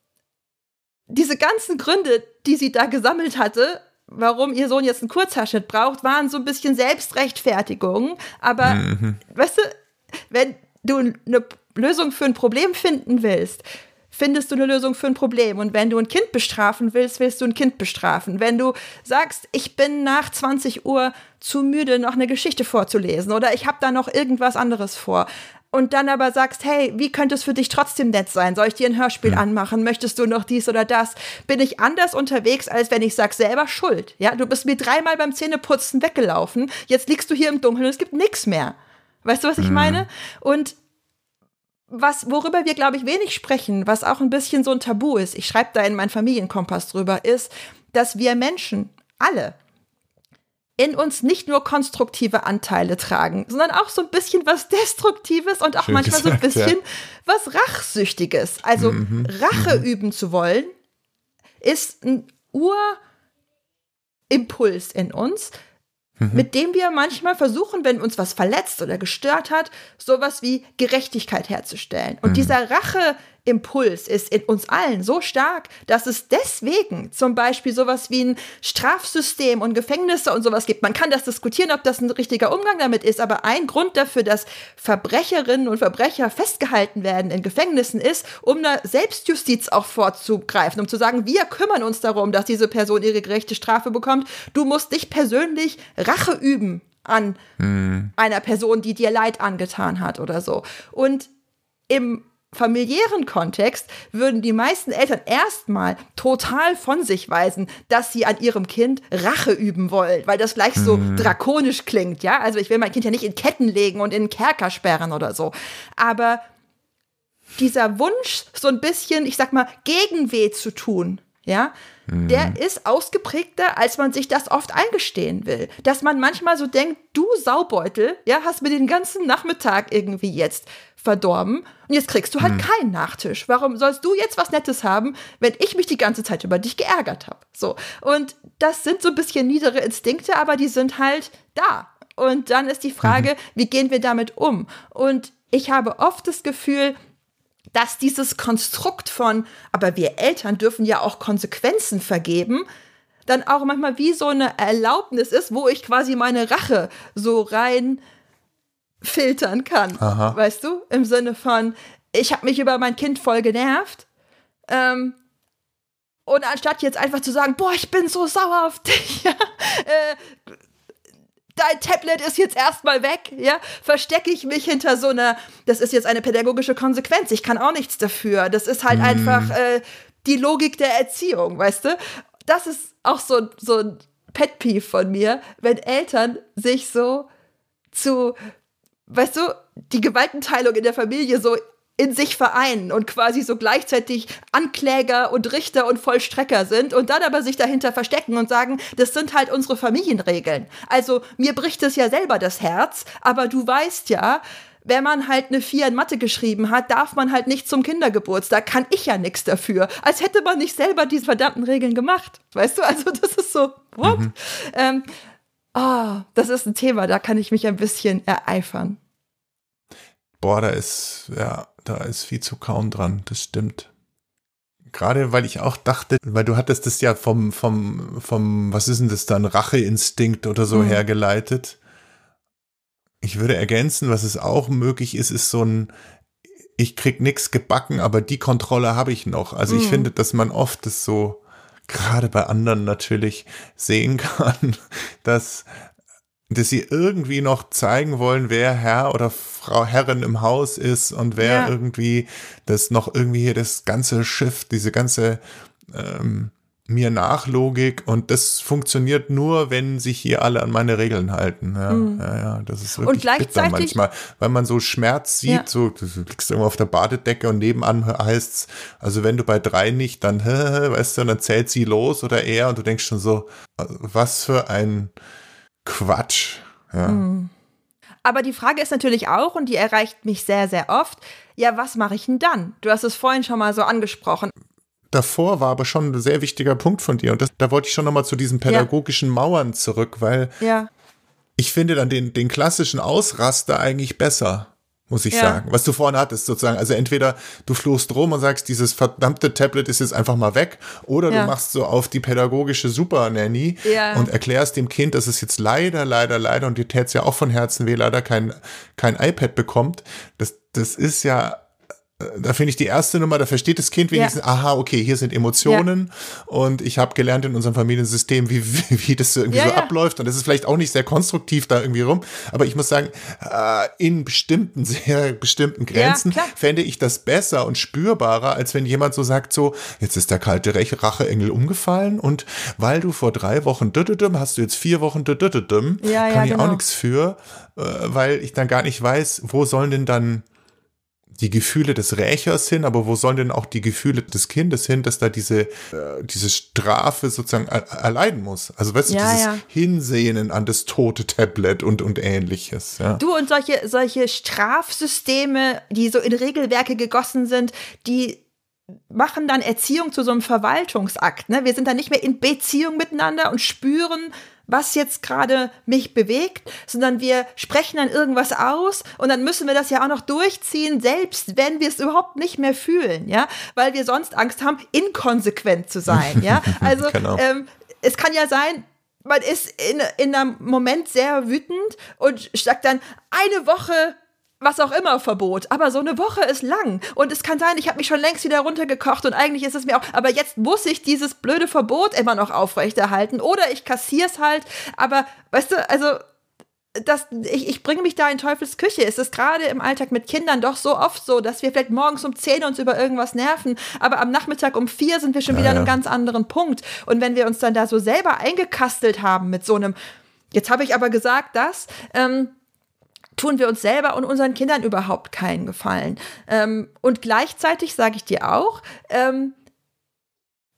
diese ganzen Gründe, die sie da gesammelt hatte, warum ihr Sohn jetzt einen Kurzhaarschnitt braucht, waren so ein bisschen Selbstrechtfertigung. Aber, mhm. weißt du, wenn du eine Lösung für ein Problem finden willst, findest du eine Lösung für ein Problem. Und wenn du ein Kind bestrafen willst, willst du ein Kind bestrafen. Wenn du sagst, ich bin nach zwanzig Uhr zu müde, noch eine Geschichte vorzulesen oder ich habe da noch irgendwas anderes vor und dann aber sagst, hey, wie könnte es für dich trotzdem nett sein? Soll ich dir ein Hörspiel mhm. anmachen? Möchtest du noch dies oder das? Bin ich anders unterwegs, als wenn ich sage, selber schuld. Ja, du bist mir dreimal beim Zähneputzen weggelaufen, jetzt liegst du hier im Dunkeln und es gibt nichts mehr. Weißt du, was ich mhm. meine? Und was, worüber wir, glaube ich, wenig sprechen, was auch ein bisschen so ein Tabu ist, ich schreibe da in meinen Familienkompass drüber, ist, dass wir Menschen, alle, in uns nicht nur konstruktive Anteile tragen, sondern auch so ein bisschen was Destruktives und auch Schön manchmal gesagt, so ein bisschen ja. was Rachsüchtiges. Also mhm. Rache mhm. üben zu wollen, ist ein Urimpuls in uns, mit dem wir manchmal versuchen, wenn uns was verletzt oder gestört hat, sowas wie Gerechtigkeit herzustellen. Und mhm. dieser Racheimpuls ist in uns allen so stark, dass es deswegen zum Beispiel sowas wie ein Strafsystem und Gefängnisse und sowas gibt. Man kann das diskutieren, ob das ein richtiger Umgang damit ist, aber ein Grund dafür, dass Verbrecherinnen und Verbrecher festgehalten werden in Gefängnissen ist, um eine Selbstjustiz auch vorzugreifen, um zu sagen, wir kümmern uns darum, dass diese Person ihre gerechte Strafe bekommt. Du musst dich persönlich Rache üben an hm. einer Person, die dir Leid angetan hat oder so. Und im familiären Kontext würden die meisten Eltern erstmal total von sich weisen, dass sie an ihrem Kind Rache üben wollen, weil das gleich so hm. drakonisch klingt, ja? Also ich will mein Kind ja nicht in Ketten legen und in den Kerker sperren oder so. Aber dieser Wunsch, so ein bisschen, ich sag mal, Gegenweh zu tun, ja, mhm. der ist ausgeprägter, als man sich das oft eingestehen will. Dass man manchmal so denkt, du Saubeutel, ja, hast mir den ganzen Nachmittag irgendwie jetzt verdorben und jetzt kriegst du halt mhm. keinen Nachtisch. Warum sollst du jetzt was Nettes haben, wenn ich mich die ganze Zeit über dich geärgert habe? So. Und das sind so ein bisschen niedere Instinkte, aber die sind halt da. Und dann ist die Frage, mhm. wie gehen wir damit um? Und ich habe oft das Gefühl, dass dieses Konstrukt von, aber wir Eltern dürfen ja auch Konsequenzen vergeben, dann auch manchmal wie so eine Erlaubnis ist, wo ich quasi meine Rache so rein filtern kann. Aha. Weißt du? Im Sinne von, ich habe mich über mein Kind voll genervt. Ähm, und anstatt jetzt einfach zu sagen, boah, ich bin so sauer auf dich, ja, äh, dein Tablet ist jetzt erstmal weg, ja, verstecke ich mich hinter so einer, das ist jetzt eine pädagogische Konsequenz, ich kann auch nichts dafür, das ist halt mm. einfach äh, die Logik der Erziehung, weißt du? Das ist auch so, so ein Pet-Peeve von mir, wenn Eltern sich so zu, weißt du, die Gewaltenteilung in der Familie so in sich vereinen und quasi so gleichzeitig Ankläger und Richter und Vollstrecker sind und dann aber sich dahinter verstecken und sagen, das sind halt unsere Familienregeln. Also mir bricht es ja selber das Herz, aber du weißt ja, wenn man halt eine vier in Mathe geschrieben hat, darf man halt nicht zum Kindergeburtstag, kann ich ja nichts dafür. Als hätte man nicht selber diese verdammten Regeln gemacht. Weißt du, also das ist so, what? Mhm. Ähm, oh, das ist ein Thema, da kann ich mich ein bisschen ereifern. Boah, da ist, ja, da ist viel zu kaum dran, das stimmt. Gerade weil ich auch dachte, weil du hattest das ja vom, vom, vom, was ist denn das dann, Racheinstinkt oder so mhm. hergeleitet. Ich würde ergänzen, was es auch möglich ist, ist so ein, ich krieg nix gebacken, aber die Kontrolle habe ich noch. Also ich mhm. finde, dass man oft das so, gerade bei anderen natürlich, sehen kann, dass dass sie irgendwie noch zeigen wollen, wer Herr oder Frau Herrin im Haus ist und wer ja. irgendwie das noch irgendwie hier das ganze Schiff, diese ganze ähm, mir Nachlogik und das funktioniert nur, wenn sich hier alle an meine Regeln halten. Ja, mhm. ja, ja, das ist wirklich bitter manchmal, weil man so Schmerz sieht, ja. so du liegst irgendwo auf der Badedecke und nebenan heißt's, also wenn du bei drei nicht, dann weißt du, und dann zählt sie los oder er und du denkst schon so, was für ein Quatsch. Ja. Mhm. Aber die Frage ist natürlich auch, und die erreicht mich sehr, sehr oft, ja, was mache ich denn dann? Du hast es vorhin schon mal so angesprochen. Davor war aber schon ein sehr wichtiger Punkt von dir und das, da wollte ich schon nochmal zu diesen pädagogischen ja. Mauern zurück, weil ja. ich finde dann den, den klassischen Ausraster eigentlich besser, muss ich ja. sagen, was du vorhin hattest sozusagen. Also entweder du fluchst rum und sagst, dieses verdammte Tablet ist jetzt einfach mal weg oder ja. du machst so auf die pädagogische Super-Nanny ja. und erklärst dem Kind, dass es jetzt leider, leider, leider und dir tät's ja auch von Herzen weh, leider kein, kein iPad bekommt. Das, das ist ja, da finde ich die erste Nummer, da versteht das Kind wenigstens, ja. aha, okay, hier sind Emotionen ja. und ich habe gelernt in unserem Familiensystem, wie, wie, wie das irgendwie ja, so ja. abläuft und das ist vielleicht auch nicht sehr konstruktiv da irgendwie rum, aber ich muss sagen, in bestimmten, sehr bestimmten Grenzen ja, fände ich das besser und spürbarer, als wenn jemand so sagt so, jetzt ist der kalte Racheengel umgefallen und weil du vor drei Wochen düdüdüm, hast du jetzt vier Wochen düdüdüm, ja, kann ja, ich genau. auch nichts für, weil ich dann gar nicht weiß, wo sollen denn dann die Gefühle des Rächers hin, aber wo sollen denn auch die Gefühle des Kindes hin, dass da diese, äh, diese Strafe sozusagen er- erleiden muss? Also weißt du, ja, dieses ja. Hinsehnen an das tote Tablet und, und ähnliches. Ja. Du und solche, solche Strafsysteme, die so in Regelwerke gegossen sind, die machen dann Erziehung zu so einem Verwaltungsakt. Ne? Wir sind dann nicht mehr in Beziehung miteinander und spüren, was jetzt gerade mich bewegt, sondern wir sprechen dann irgendwas aus und dann müssen wir das ja auch noch durchziehen, selbst wenn wir es überhaupt nicht mehr fühlen, ja, weil wir sonst Angst haben, inkonsequent zu sein, ja. Also genau. ähm, es kann ja sein, man ist in, in einem Moment sehr wütend und sagt dann eine Woche was auch immer Verbot, aber so eine Woche ist lang und es kann sein, ich habe mich schon längst wieder runtergekocht und eigentlich ist es mir auch, aber jetzt muss ich dieses blöde Verbot immer noch aufrechterhalten oder ich kassiere es halt, aber weißt du, also das, ich, ich bringe mich da in Teufels Küche. Es ist gerade im Alltag mit Kindern doch so oft so, dass wir vielleicht morgens um zehn uns über irgendwas nerven, aber am Nachmittag um vier sind wir schon wieder ja, an einem ja. ganz anderen Punkt und wenn wir uns dann da so selber eingekastelt haben mit so einem, jetzt habe ich aber gesagt, dass, ähm, tun wir uns selber und unseren Kindern überhaupt keinen Gefallen. Ähm, und gleichzeitig sage ich dir auch, ähm,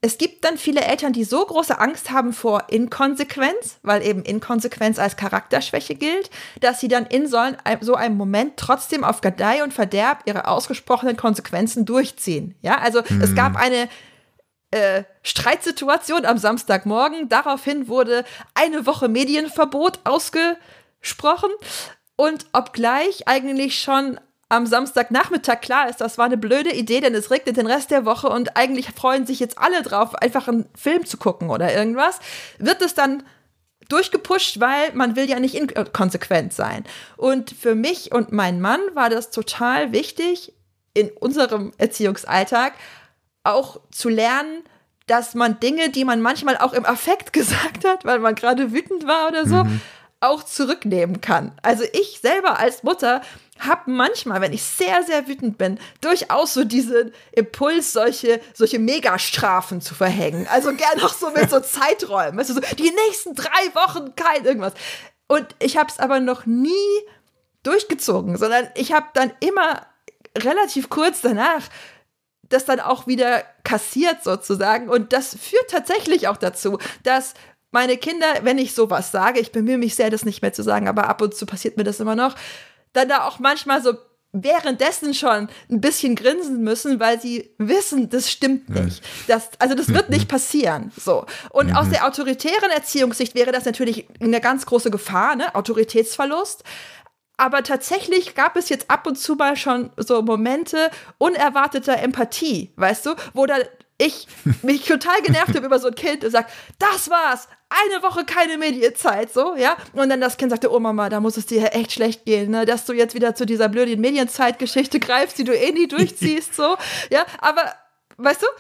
es gibt dann viele Eltern, die so große Angst haben vor Inkonsequenz, weil eben Inkonsequenz als Charakterschwäche gilt, dass sie dann in so, ein, so einem Moment trotzdem auf Gedeih und Verderb ihre ausgesprochenen Konsequenzen durchziehen. Ja, also mhm. es gab eine äh, Streitsituation am Samstagmorgen. Daraufhin wurde eine Woche Medienverbot ausgesprochen. Und obgleich eigentlich schon am Samstagnachmittag klar ist, das war eine blöde Idee, denn es regnet den Rest der Woche und eigentlich freuen sich jetzt alle drauf, einfach einen Film zu gucken oder irgendwas, wird es dann durchgepusht, weil man will ja nicht inkonsequent sein. Und für mich und meinen Mann war das total wichtig, in unserem Erziehungsalltag auch zu lernen, dass man Dinge, die man manchmal auch im Affekt gesagt hat, weil man gerade wütend war oder so, mhm. auch zurücknehmen kann. Also ich selber als Mutter habe manchmal, wenn ich sehr, sehr wütend bin, durchaus so diesen Impuls, solche, solche Megastrafen zu verhängen. Also gern auch so mit so Zeiträumen. Also so die nächsten drei Wochen kein irgendwas. Und ich habe es aber noch nie durchgezogen, sondern ich habe dann immer relativ kurz danach das dann auch wieder kassiert sozusagen. Und das führt tatsächlich auch dazu, dass meine Kinder, wenn ich sowas sage, ich bemühe mich sehr, das nicht mehr zu sagen, aber ab und zu passiert mir das immer noch, dann da auch manchmal so währenddessen schon ein bisschen grinsen müssen, weil sie wissen, das stimmt nicht. Das, also das wird nicht passieren. So. Und mhm. aus der autoritären Erziehungssicht wäre das natürlich eine ganz große Gefahr, ne? Autoritätsverlust. Aber tatsächlich gab es jetzt ab und zu mal schon so Momente unerwarteter Empathie, weißt du, wo da ich mich total genervt habe über so ein Kind, der sagt, das war's, eine Woche keine Medienzeit, so, ja. Und dann das Kind sagte, oh Mama, da muss es dir echt schlecht gehen, ne, dass du jetzt wieder zu dieser blöden Medienzeitgeschichte greifst, die du eh nie durchziehst, so, ja. Aber, weißt du,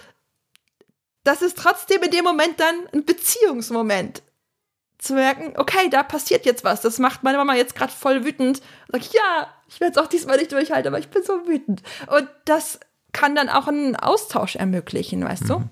das ist trotzdem in dem Moment dann ein Beziehungsmoment. Zu merken, okay, da passiert jetzt was, das macht meine Mama jetzt gerade voll wütend. Sag ich, ja, ich werde es auch diesmal nicht durchhalten, aber ich bin so wütend. Und das kann dann auch einen Austausch ermöglichen, weißt du?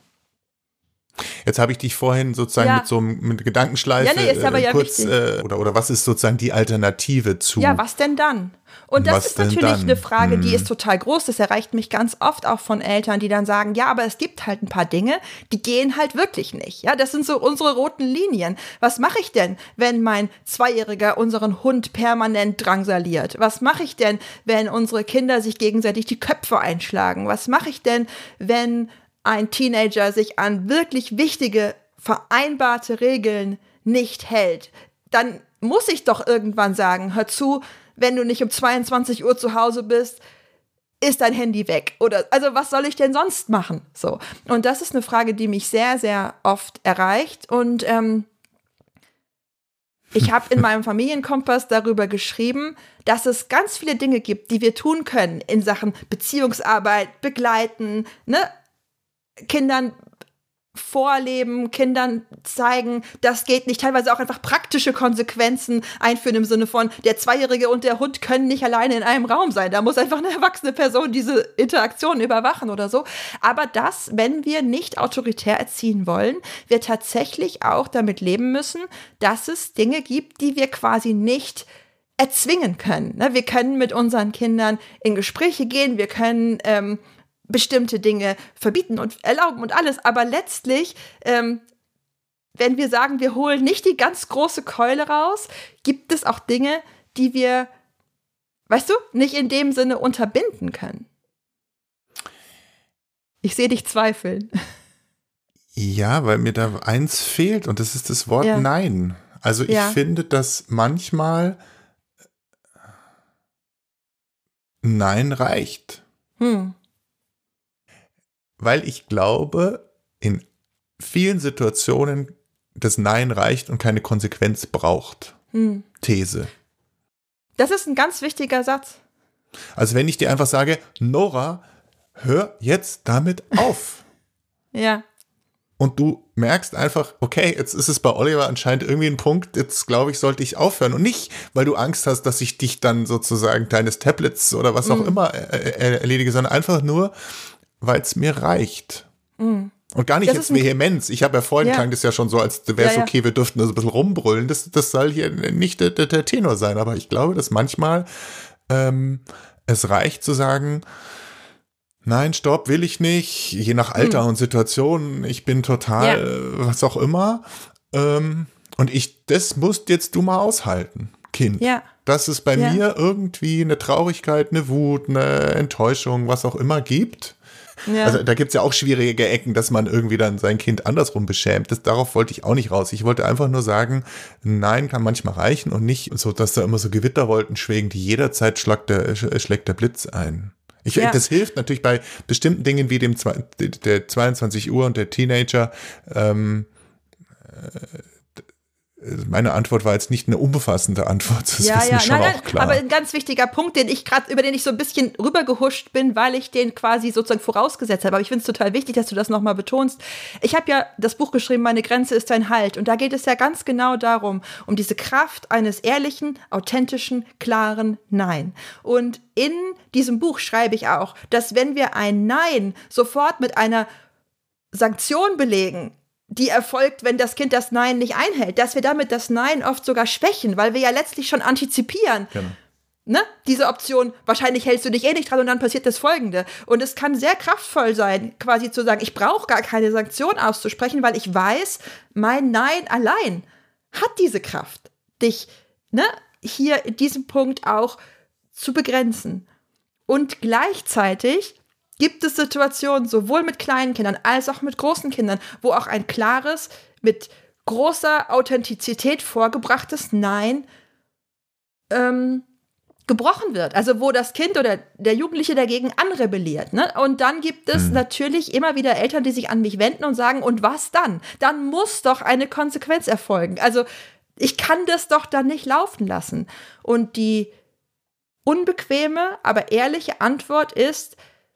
Jetzt habe ich dich vorhin sozusagen ja. mit so einem Gedankenschleife ja, nee, ist aber äh, ja kurz, äh, oder, oder was ist sozusagen die Alternative zu? Ja, was denn dann? Und das was ist natürlich dann? eine Frage, die hm. ist total groß. Das erreicht mich ganz oft auch von Eltern, die dann sagen, ja, aber es gibt halt ein paar Dinge, die gehen halt wirklich nicht. Ja, das sind so unsere roten Linien. Was mache ich denn, wenn mein Zweijähriger unseren Hund permanent drangsaliert? Was mache ich denn, wenn unsere Kinder sich gegenseitig die Köpfe einschlagen? Was mache ich denn, wenn ein Teenager sich an wirklich wichtige, vereinbarte Regeln nicht hält? Dann muss ich doch irgendwann sagen, hör zu, wenn du nicht um zweiundzwanzig Uhr zu Hause bist, ist dein Handy weg. Oder, also was soll ich denn sonst machen? So. Und das ist eine Frage, die mich sehr, sehr oft erreicht. Und ähm, ich habe in meinem Familienkompass darüber geschrieben, dass es ganz viele Dinge gibt, die wir tun können in Sachen Beziehungsarbeit, begleiten, ne? Kindern vorleben, Kindern zeigen, das geht nicht, teilweise auch einfach praktische Konsequenzen einführen im Sinne von, der Zweijährige und der Hund können nicht alleine in einem Raum sein, da muss einfach eine erwachsene Person diese Interaktion überwachen oder so, aber das, wenn wir nicht autoritär erziehen wollen, wir tatsächlich auch damit leben müssen, dass es Dinge gibt, die wir quasi nicht erzwingen können. Wir können mit unseren Kindern in Gespräche gehen, wir können ähm, bestimmte Dinge verbieten und erlauben und alles, aber letztlich, ähm, wenn wir sagen, wir holen nicht die ganz große Keule raus, gibt es auch Dinge, die wir, weißt du, nicht in dem Sinne unterbinden können. Ich sehe dich zweifeln. Ja, weil mir da eins fehlt und das ist das Wort ja. Nein. Also ich ja. finde, dass manchmal Nein reicht. Hm. Weil ich glaube, in vielen Situationen das Nein reicht und keine Konsequenz braucht. Hm. These. Das ist ein ganz wichtiger Satz. Also wenn ich dir einfach sage, Nora, hör jetzt damit auf. Ja. Und du merkst einfach, okay, jetzt ist es bei Oliver anscheinend irgendwie ein Punkt, jetzt glaube ich, sollte ich aufhören. Und nicht, weil du Angst hast, dass ich dich dann sozusagen deines Tablets oder was auch mm. immer erledige, sondern einfach nur, weil es mir reicht. Mm. Und gar nicht das jetzt Vehemenz. Ich habe ja vorhin ja. klang das ja schon so, als wäre es ja, ja. okay, wir dürften das ein bisschen rumbrüllen. Das, das soll hier nicht der, der, der Tenor sein. Aber ich glaube, dass manchmal ähm, es reicht zu sagen, nein, stopp, will ich nicht, je nach Alter hm. und Situation, ich bin total, ja. was auch immer. Ähm, und ich, das musst jetzt du mal aushalten, Kind. Ja. Dass es bei ja. mir irgendwie eine Traurigkeit, eine Wut, eine Enttäuschung, was auch immer gibt. Ja. Also da gibt es ja auch schwierige Ecken, dass man irgendwie dann sein Kind andersrum beschämt. Das, darauf wollte ich auch nicht raus. Ich wollte einfach nur sagen, nein kann manchmal reichen und nicht so, dass da immer so Gewitterwolken schwingen, die jederzeit schlägt der, schlägt der Blitz ein. Ich, ja. Das hilft natürlich bei bestimmten Dingen wie dem der zweiundzwanzig Uhr und der Teenager. Ähm, Meine Antwort war jetzt nicht eine umfassende Antwort, das ja, ist ja. mir schon nein, auch klar. Aber ein ganz wichtiger Punkt, den ich gerade, über den ich so ein bisschen rübergehuscht bin, weil ich den quasi sozusagen vorausgesetzt habe. Aber ich finde es total wichtig, dass du das nochmal betonst. Ich habe ja das Buch geschrieben, Meine Grenze ist dein Halt. Und da geht es ja ganz genau darum, um diese Kraft eines ehrlichen, authentischen, klaren Nein. Und in diesem Buch schreibe ich auch, dass wenn wir ein Nein sofort mit einer Sanktion belegen, die erfolgt, wenn das Kind das Nein nicht einhält, dass wir damit das Nein oft sogar schwächen, weil wir ja letztlich schon antizipieren. Genau. Ne? Diese Option, wahrscheinlich hältst du dich eh nicht dran und dann passiert das Folgende. Und es kann sehr kraftvoll sein, quasi zu sagen, ich brauche gar keine Sanktion auszusprechen, weil ich weiß, mein Nein allein hat diese Kraft, dich ne, hier in diesem Punkt auch zu begrenzen. Und gleichzeitig gibt es Situationen, sowohl mit kleinen Kindern als auch mit großen Kindern, wo auch ein klares, mit großer Authentizität vorgebrachtes Nein ähm, gebrochen wird. Also wo das Kind oder der Jugendliche dagegen anrebelliert. Ne? Und dann gibt es mhm. natürlich immer wieder Eltern, die sich an mich wenden und sagen, und was dann? Dann muss doch eine Konsequenz erfolgen. Also ich kann das doch dann nicht laufen lassen. Und die unbequeme, aber ehrliche Antwort ist,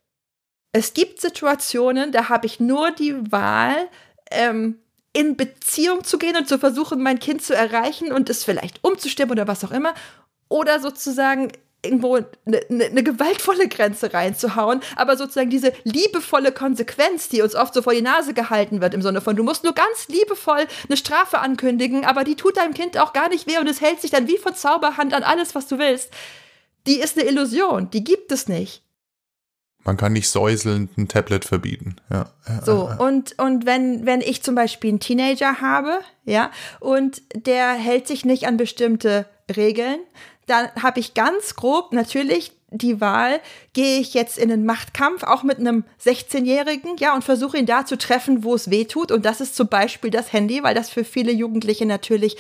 es gibt Situationen, da habe ich nur die Wahl, ähm, in Beziehung zu gehen und zu versuchen, mein Kind zu erreichen und es vielleicht umzustimmen oder was auch immer. Oder sozusagen irgendwo eine, eine, eine gewaltvolle Grenze reinzuhauen, aber sozusagen diese liebevolle Konsequenz, die uns oft so vor die Nase gehalten wird, im Sinne von, du musst nur ganz liebevoll eine Strafe ankündigen, aber die tut deinem Kind auch gar nicht weh und es hält sich dann wie von Zauberhand an alles, was du willst. Die ist eine Illusion, die gibt es nicht. Man kann nicht säuselnd ein Tablet verbieten. Ja, ja, so, ja. und, und wenn, wenn ich zum Beispiel einen Teenager habe, ja, und der hält sich nicht an bestimmte Regeln, dann habe ich ganz grob natürlich die Wahl, gehe ich jetzt in einen Machtkampf, auch mit einem sechzehnjährigen, ja, und versuche ihn da zu treffen, wo es weh tut. Und das ist zum Beispiel das Handy, weil das für viele Jugendliche natürlich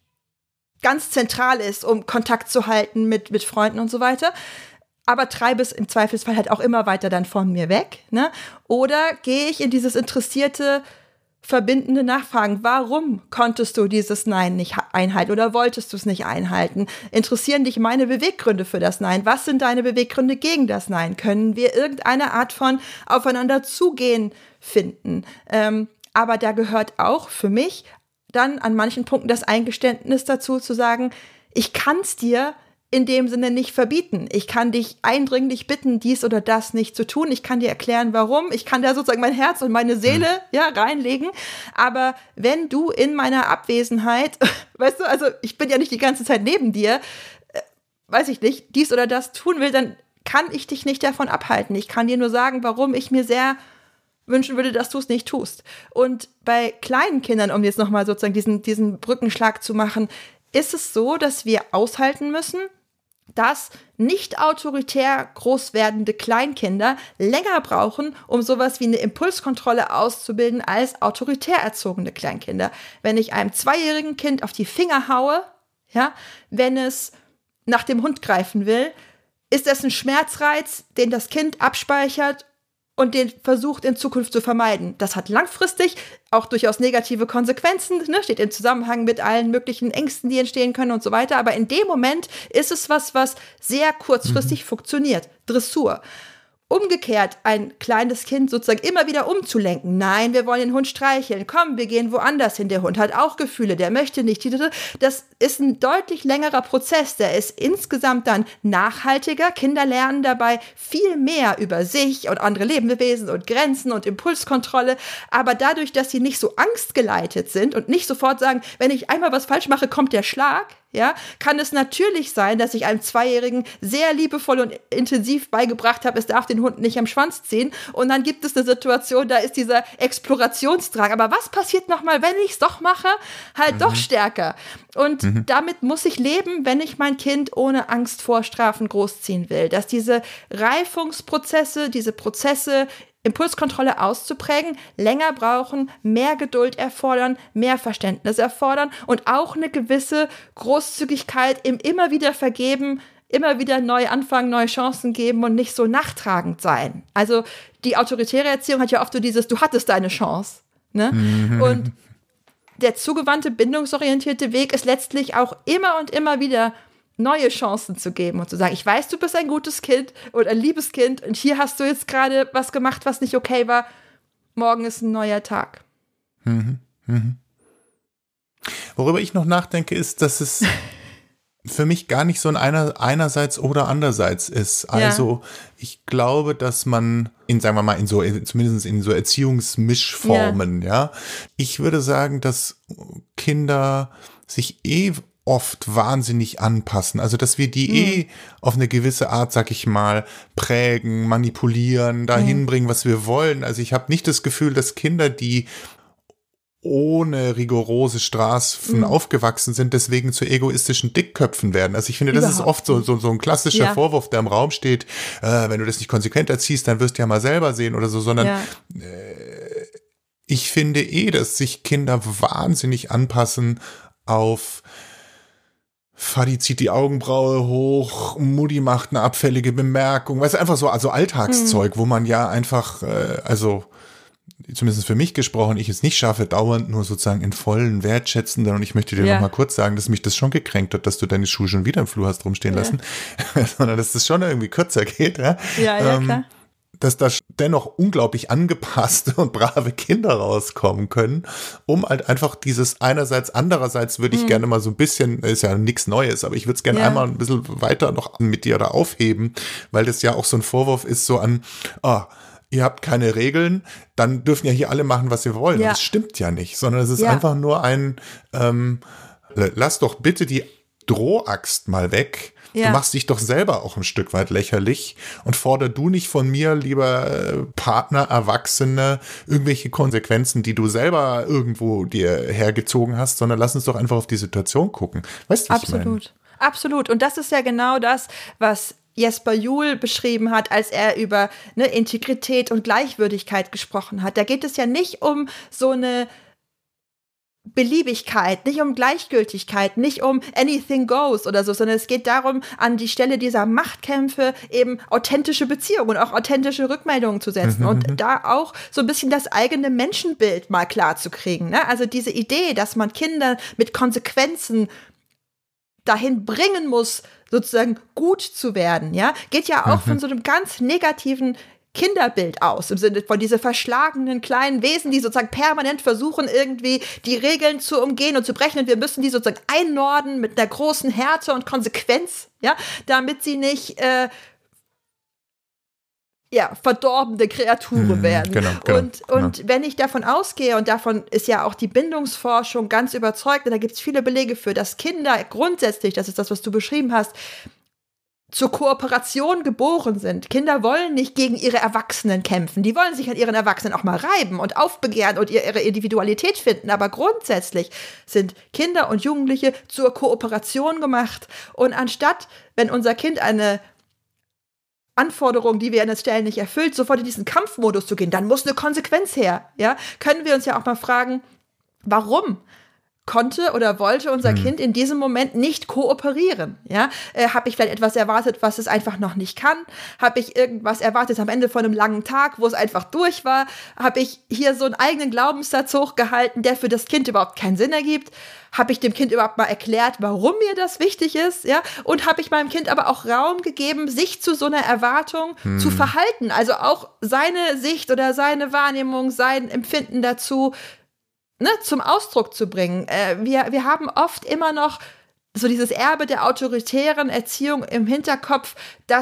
ganz zentral ist, um Kontakt zu halten mit, mit Freunden und so weiter. Aber treibe es im Zweifelsfall halt auch immer weiter dann von mir weg. Ne? Oder gehe ich in dieses interessierte, verbindende Nachfragen. Warum konntest du dieses Nein nicht einhalten oder wolltest du es nicht einhalten? Interessieren dich meine Beweggründe für das Nein? Was sind deine Beweggründe gegen das Nein? Können wir irgendeine Art von aufeinander zugehen finden? Ähm, aber da gehört auch für mich dann an manchen Punkten das Eingeständnis dazu, zu sagen, ich kann es dir in dem Sinne nicht verbieten. Ich kann dich eindringlich bitten, dies oder das nicht zu tun. Ich kann dir erklären, warum. Ich kann da sozusagen mein Herz und meine Seele ja reinlegen. Aber wenn du in meiner Abwesenheit, weißt du, also ich bin ja nicht die ganze Zeit neben dir, äh, weiß ich nicht, dies oder das tun will, dann kann ich dich nicht davon abhalten. Ich kann dir nur sagen, warum ich mir sehr wünschen würde, dass du es nicht tust. Und bei kleinen Kindern, um jetzt nochmal sozusagen diesen, diesen Brückenschlag zu machen, ist es so, dass wir aushalten müssen, dass nicht autoritär groß werdende Kleinkinder länger brauchen, um sowas wie eine Impulskontrolle auszubilden als autoritär erzogene Kleinkinder. Wenn ich einem zweijährigen Kind auf die Finger haue, ja, wenn es nach dem Hund greifen will, ist das ein Schmerzreiz, den das Kind abspeichert und den versucht in Zukunft zu vermeiden. Das hat langfristig auch durchaus negative Konsequenzen, ne? Steht im Zusammenhang mit allen möglichen Ängsten, die entstehen können und so weiter. Aber in dem Moment ist es was, was sehr kurzfristig mhm. funktioniert. Dressur. Umgekehrt, ein kleines Kind sozusagen immer wieder umzulenken. Nein, wir wollen den Hund streicheln. Komm, wir gehen woanders hin. Der Hund hat auch Gefühle, der möchte nicht. Das ist ein deutlich längerer Prozess. Der ist insgesamt dann nachhaltiger. Kinder lernen dabei viel mehr über sich und andere Lebewesen und Grenzen und Impulskontrolle. Aber dadurch, dass sie nicht so angstgeleitet sind und nicht sofort sagen, wenn ich einmal was falsch mache, kommt der Schlag, ja, kann es natürlich sein, dass ich einem Zweijährigen sehr liebevoll und intensiv beigebracht habe, es darf den Hund nicht am Schwanz ziehen. Und dann gibt es eine Situation, da ist dieser Explorationsdrang. Aber was passiert nochmal, wenn ich es doch mache? Halt mhm. doch stärker. Und mhm. damit muss ich leben, wenn ich mein Kind ohne Angst vor Strafen großziehen will. Dass diese Reifungsprozesse, diese Prozesse, Impulskontrolle auszuprägen, länger brauchen, mehr Geduld erfordern, mehr Verständnis erfordern und auch eine gewisse Großzügigkeit im immer wieder vergeben, immer wieder neu anfangen, neue Chancen geben und nicht so nachtragend sein. Also die autoritäre Erziehung hat ja oft so dieses, du hattest deine Chance. Ne? Mhm. Und der zugewandte, bindungsorientierte Weg ist letztlich auch immer und immer wieder neue Chancen zu geben und zu sagen, ich weiß, du bist ein gutes Kind und ein liebes Kind und hier hast du jetzt gerade was gemacht, was nicht okay war. Morgen ist ein neuer Tag. Mhm. Mhm. Worüber ich noch nachdenke, ist, dass es für mich gar nicht so ein einer, einerseits oder andererseits ist. Also ja. ich glaube, dass man in, sagen wir mal, in so, zumindest in so Erziehungsmischformen, ja. ja, ich würde sagen, dass Kinder sich eh oft wahnsinnig anpassen. Also, dass wir die mhm. eh auf eine gewisse Art, sag ich mal, prägen, manipulieren, dahin mhm. bringen, was wir wollen. Also, ich habe nicht das Gefühl, dass Kinder, die ohne rigorose Strafen mhm. aufgewachsen sind, deswegen zu egoistischen Dickköpfen werden. Also ich finde, das Überhaupt. ist oft so, so, so ein klassischer ja. Vorwurf, der im Raum steht, äh, wenn du das nicht konsequent erziehst, dann wirst du ja mal selber sehen oder so, sondern ja. äh, ich finde eh, dass sich Kinder wahnsinnig anpassen auf Fadi zieht die Augenbraue hoch, Mutti macht eine abfällige Bemerkung, weißt du, einfach so, also Alltagszeug, mhm. wo man ja einfach, äh, also zumindest für mich gesprochen, ich es nicht schaffe, dauernd nur sozusagen in vollen, wertschätzenden, und ich möchte dir ja. noch mal kurz sagen, dass mich das schon gekränkt hat, dass du deine Schuhe schon wieder im Flur hast rumstehen ja. lassen, sondern dass das schon irgendwie kürzer geht, ja, ja, ja ähm, klar. dass da dennoch unglaublich angepasste und brave Kinder rauskommen können, um halt einfach dieses einerseits, andererseits würde ich mhm. gerne mal so ein bisschen, ist ja nichts Neues, aber ich würde es gerne ja. einmal ein bisschen weiter noch mit dir da aufheben, weil das ja auch so ein Vorwurf ist, so an, ah, ihr habt keine Regeln, dann dürfen ja hier alle machen, was sie wollen. Ja. Das stimmt ja nicht, sondern es ist ja. einfach nur ein, ähm, lass doch bitte die Drohaxt mal weg. Ja. Du machst dich doch selber auch ein Stück weit lächerlich und forder du nicht von mir, lieber Partner, Erwachsene, irgendwelche Konsequenzen, die du selber irgendwo dir hergezogen hast, sondern lass uns doch einfach auf die Situation gucken. Weißt du, was ich meine? Absolut, absolut. Und das ist ja genau das, was Jesper Juhl beschrieben hat, als er über ne, Integrität und Gleichwürdigkeit gesprochen hat. Da geht es ja nicht um so eine Beliebigkeit, nicht um Gleichgültigkeit, nicht um anything goes oder so, sondern es geht darum, an die Stelle dieser Machtkämpfe eben authentische Beziehungen und auch authentische Rückmeldungen zu setzen mhm. und da auch so ein bisschen das eigene Menschenbild mal klar zu kriegen. Ne? Also diese Idee, dass man Kinder mit Konsequenzen dahin bringen muss, sozusagen gut zu werden, ja, geht ja auch mhm. von so einem ganz negativen Kinderbild aus, im Sinne von diese verschlagenen kleinen Wesen, die sozusagen permanent versuchen, irgendwie die Regeln zu umgehen und zu brechen, und wir müssen die sozusagen einnorden mit einer großen Härte und Konsequenz, ja, damit sie nicht äh, ja, verdorbene Kreaturen werden. Genau, genau, und und genau. wenn ich davon ausgehe, und davon ist ja auch die Bindungsforschung ganz überzeugt, und da gibt es viele Belege für, dass Kinder grundsätzlich, das ist das, was du beschrieben hast, zur Kooperation geboren sind. Kinder wollen nicht gegen ihre Erwachsenen kämpfen. Die wollen sich an ihren Erwachsenen auch mal reiben und aufbegehren und ihre Individualität finden. Aber grundsätzlich sind Kinder und Jugendliche zur Kooperation gemacht. Und anstatt, wenn unser Kind eine Anforderungen, die wir an der Stelle nicht erfüllt, sofort in diesen Kampfmodus zu gehen, dann muss eine Konsequenz her. Ja? Können wir uns ja auch mal fragen, warum konnte oder wollte unser hm. Kind in diesem Moment nicht kooperieren? Ja? Äh, habe ich vielleicht etwas erwartet, was es einfach noch nicht kann? Habe ich irgendwas erwartet am Ende von einem langen Tag, wo es einfach durch war? Habe ich hier so einen eigenen Glaubenssatz hochgehalten, der für das Kind überhaupt keinen Sinn ergibt? Habe ich dem Kind überhaupt mal erklärt, warum mir das wichtig ist? Ja? Und habe ich meinem Kind aber auch Raum gegeben, sich zu so einer Erwartung hm. zu verhalten? Also auch seine Sicht oder seine Wahrnehmung, sein Empfinden dazu ne, zum Ausdruck zu bringen. Äh, wir, wir haben oft immer noch so dieses Erbe der autoritären Erziehung im Hinterkopf, dass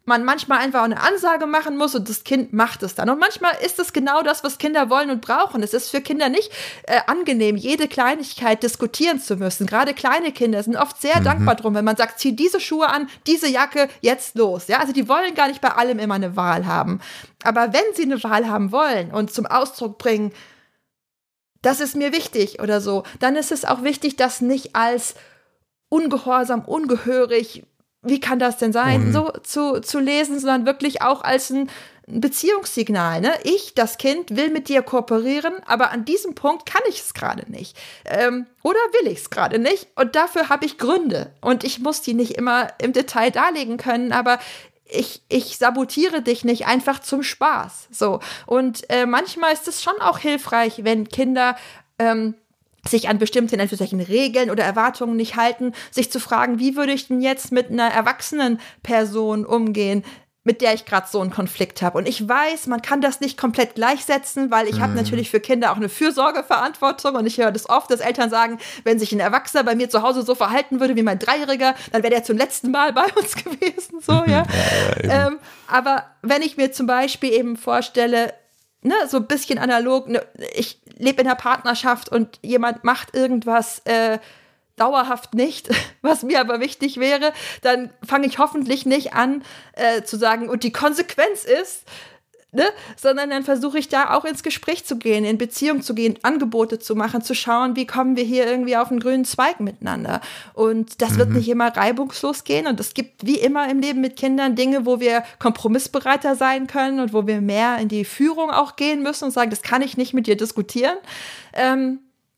man manchmal einfach eine Ansage machen muss und das Kind macht es dann. Und manchmal ist es genau das, was Kinder wollen und brauchen. Es ist für Kinder nicht äh, angenehm, jede Kleinigkeit diskutieren zu müssen. Gerade kleine Kinder sind oft sehr mhm. dankbar drum, wenn man sagt, zieh diese Schuhe an, diese Jacke, jetzt los. Ja, also die wollen gar nicht bei allem immer eine Wahl haben. Aber wenn sie eine Wahl haben wollen und zum Ausdruck bringen, das ist mir wichtig oder so, dann ist es auch wichtig, das nicht als ungehorsam, ungehörig, wie kann das denn sein, mhm. so zu, zu lesen, sondern wirklich auch als ein Beziehungssignal. Ne? Ich, das Kind, will mit dir kooperieren, aber an diesem Punkt kann ich es gerade nicht. Ähm, oder will ich es gerade nicht? Und dafür habe ich Gründe. Und ich muss die nicht immer im Detail darlegen können, aber ich, ich sabotiere dich nicht einfach zum Spaß. So. Und äh, manchmal ist es schon auch hilfreich, wenn Kinder ähm, sich an bestimmten Anführungszeichen Regeln oder Erwartungen nicht halten, sich zu fragen, wie würde ich denn jetzt mit einer erwachsenen Person umgehen, mit der ich gerade so einen Konflikt habe. Und ich weiß, man kann das nicht komplett gleichsetzen, weil ich mhm. habe natürlich für Kinder auch eine Fürsorgeverantwortung und ich höre das oft, dass Eltern sagen, wenn sich ein Erwachsener bei mir zu Hause so verhalten würde wie mein Dreijähriger, dann wäre der zum letzten Mal bei uns gewesen. So, ja. ja ähm, aber wenn ich mir zum Beispiel eben vorstelle, ne, so ein bisschen analog, ne, ich lebe in einer Partnerschaft und jemand macht irgendwas äh, dauerhaft nicht, was mir aber wichtig wäre, dann fange ich hoffentlich nicht an äh, zu sagen, und die Konsequenz ist, ne, sondern dann versuche ich da auch ins Gespräch zu gehen, in Beziehung zu gehen, Angebote zu machen, zu schauen, wie kommen wir hier irgendwie auf einen grünen Zweig miteinander. Und das mhm. wird nicht immer reibungslos gehen und es gibt wie immer im Leben mit Kindern Dinge, wo wir kompromissbereiter sein können und wo wir mehr in die Führung auch gehen müssen und sagen, das kann ich nicht mit dir diskutieren. Ähm,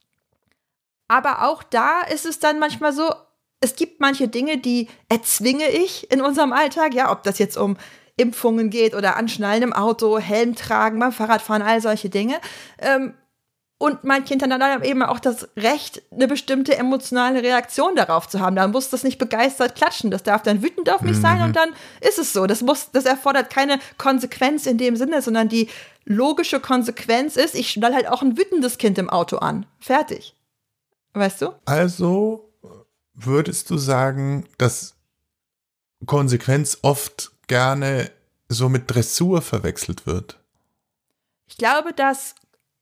Aber auch da ist es dann manchmal so, es gibt manche Dinge, die erzwinge ich in unserem Alltag, ja, ob das jetzt um Impfungen geht oder Anschnallen im Auto, Helm tragen, beim Fahrradfahren, all solche Dinge. Ähm, und mein Kind hat dann eben auch das Recht, eine bestimmte emotionale Reaktion darauf zu haben. Da muss das nicht begeistert klatschen, das darf dann wütend auf mich mhm. sein und dann ist es so. Das muss, das erfordert keine Konsequenz in dem Sinne, sondern die logische Konsequenz ist, ich schnall halt auch ein wütendes Kind im Auto an. Fertig. Weißt du? Also würdest du sagen, dass Konsequenz oft gerne so mit Dressur verwechselt wird? Ich glaube, dass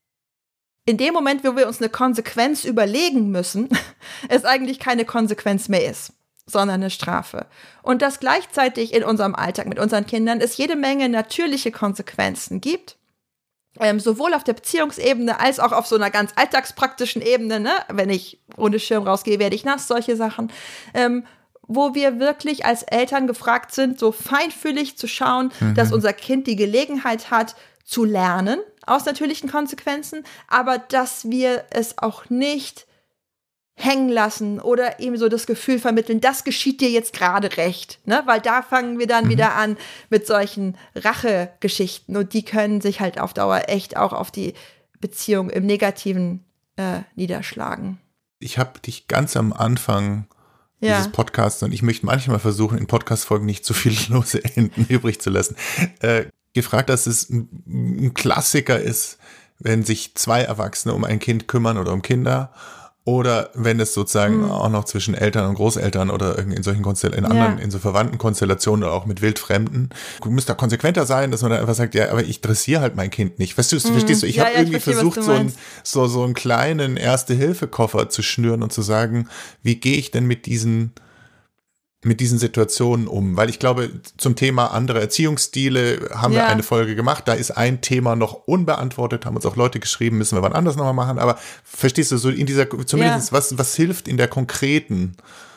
in dem Moment, wo wir uns eine Konsequenz überlegen müssen, es eigentlich keine Konsequenz mehr ist, sondern eine Strafe. Und dass gleichzeitig in unserem Alltag mit unseren Kindern es jede Menge natürliche Konsequenzen gibt. Ähm, sowohl auf der Beziehungsebene als auch auf so einer ganz alltagspraktischen Ebene, ne? Wenn ich ohne Schirm rausgehe, werde ich nass, solche Sachen, ähm, wo wir wirklich als Eltern gefragt sind, so feinfühlig zu schauen, mhm. dass unser Kind die Gelegenheit hat, zu lernen aus natürlichen Konsequenzen, aber dass wir es auch nicht hängen lassen oder ihm so das Gefühl vermitteln, das geschieht dir jetzt gerade recht, ne? Weil da fangen wir dann mhm. wieder an mit solchen Rachegeschichten und die können sich halt auf Dauer echt auch auf die Beziehung im Negativen äh, niederschlagen. Ich habe dich ganz am Anfang ja. dieses Podcasts, und ich möchte manchmal versuchen, in Podcast-Folgen nicht zu viele lose Enden übrig zu lassen, äh, gefragt, dass es ein, ein Klassiker ist, wenn sich zwei Erwachsene um ein Kind kümmern oder um Kinder. Oder wenn es sozusagen mhm. auch noch zwischen Eltern und Großeltern oder in solchen Konstellationen, in anderen, ja. in so verwandten Konstellationen oder auch mit Wildfremden. Du musst da konsequenter sein, dass man dann einfach sagt, ja, aber ich dressiere halt mein Kind nicht. Weißt du, mhm. verstehst du? Ich ja, habe ja, irgendwie verstehe, versucht, so, ein, so, so einen kleinen Erste-Hilfe-Koffer zu schnüren und zu sagen, wie gehe ich denn mit diesen mit diesen Situationen um? Weil ich glaube, zum Thema andere Erziehungsstile haben ja. wir eine Folge gemacht. Da ist ein Thema noch unbeantwortet, haben uns auch Leute geschrieben, müssen wir wann anders nochmal machen. Aber verstehst du, so in dieser, zumindest, ja. was, was hilft in der konkreten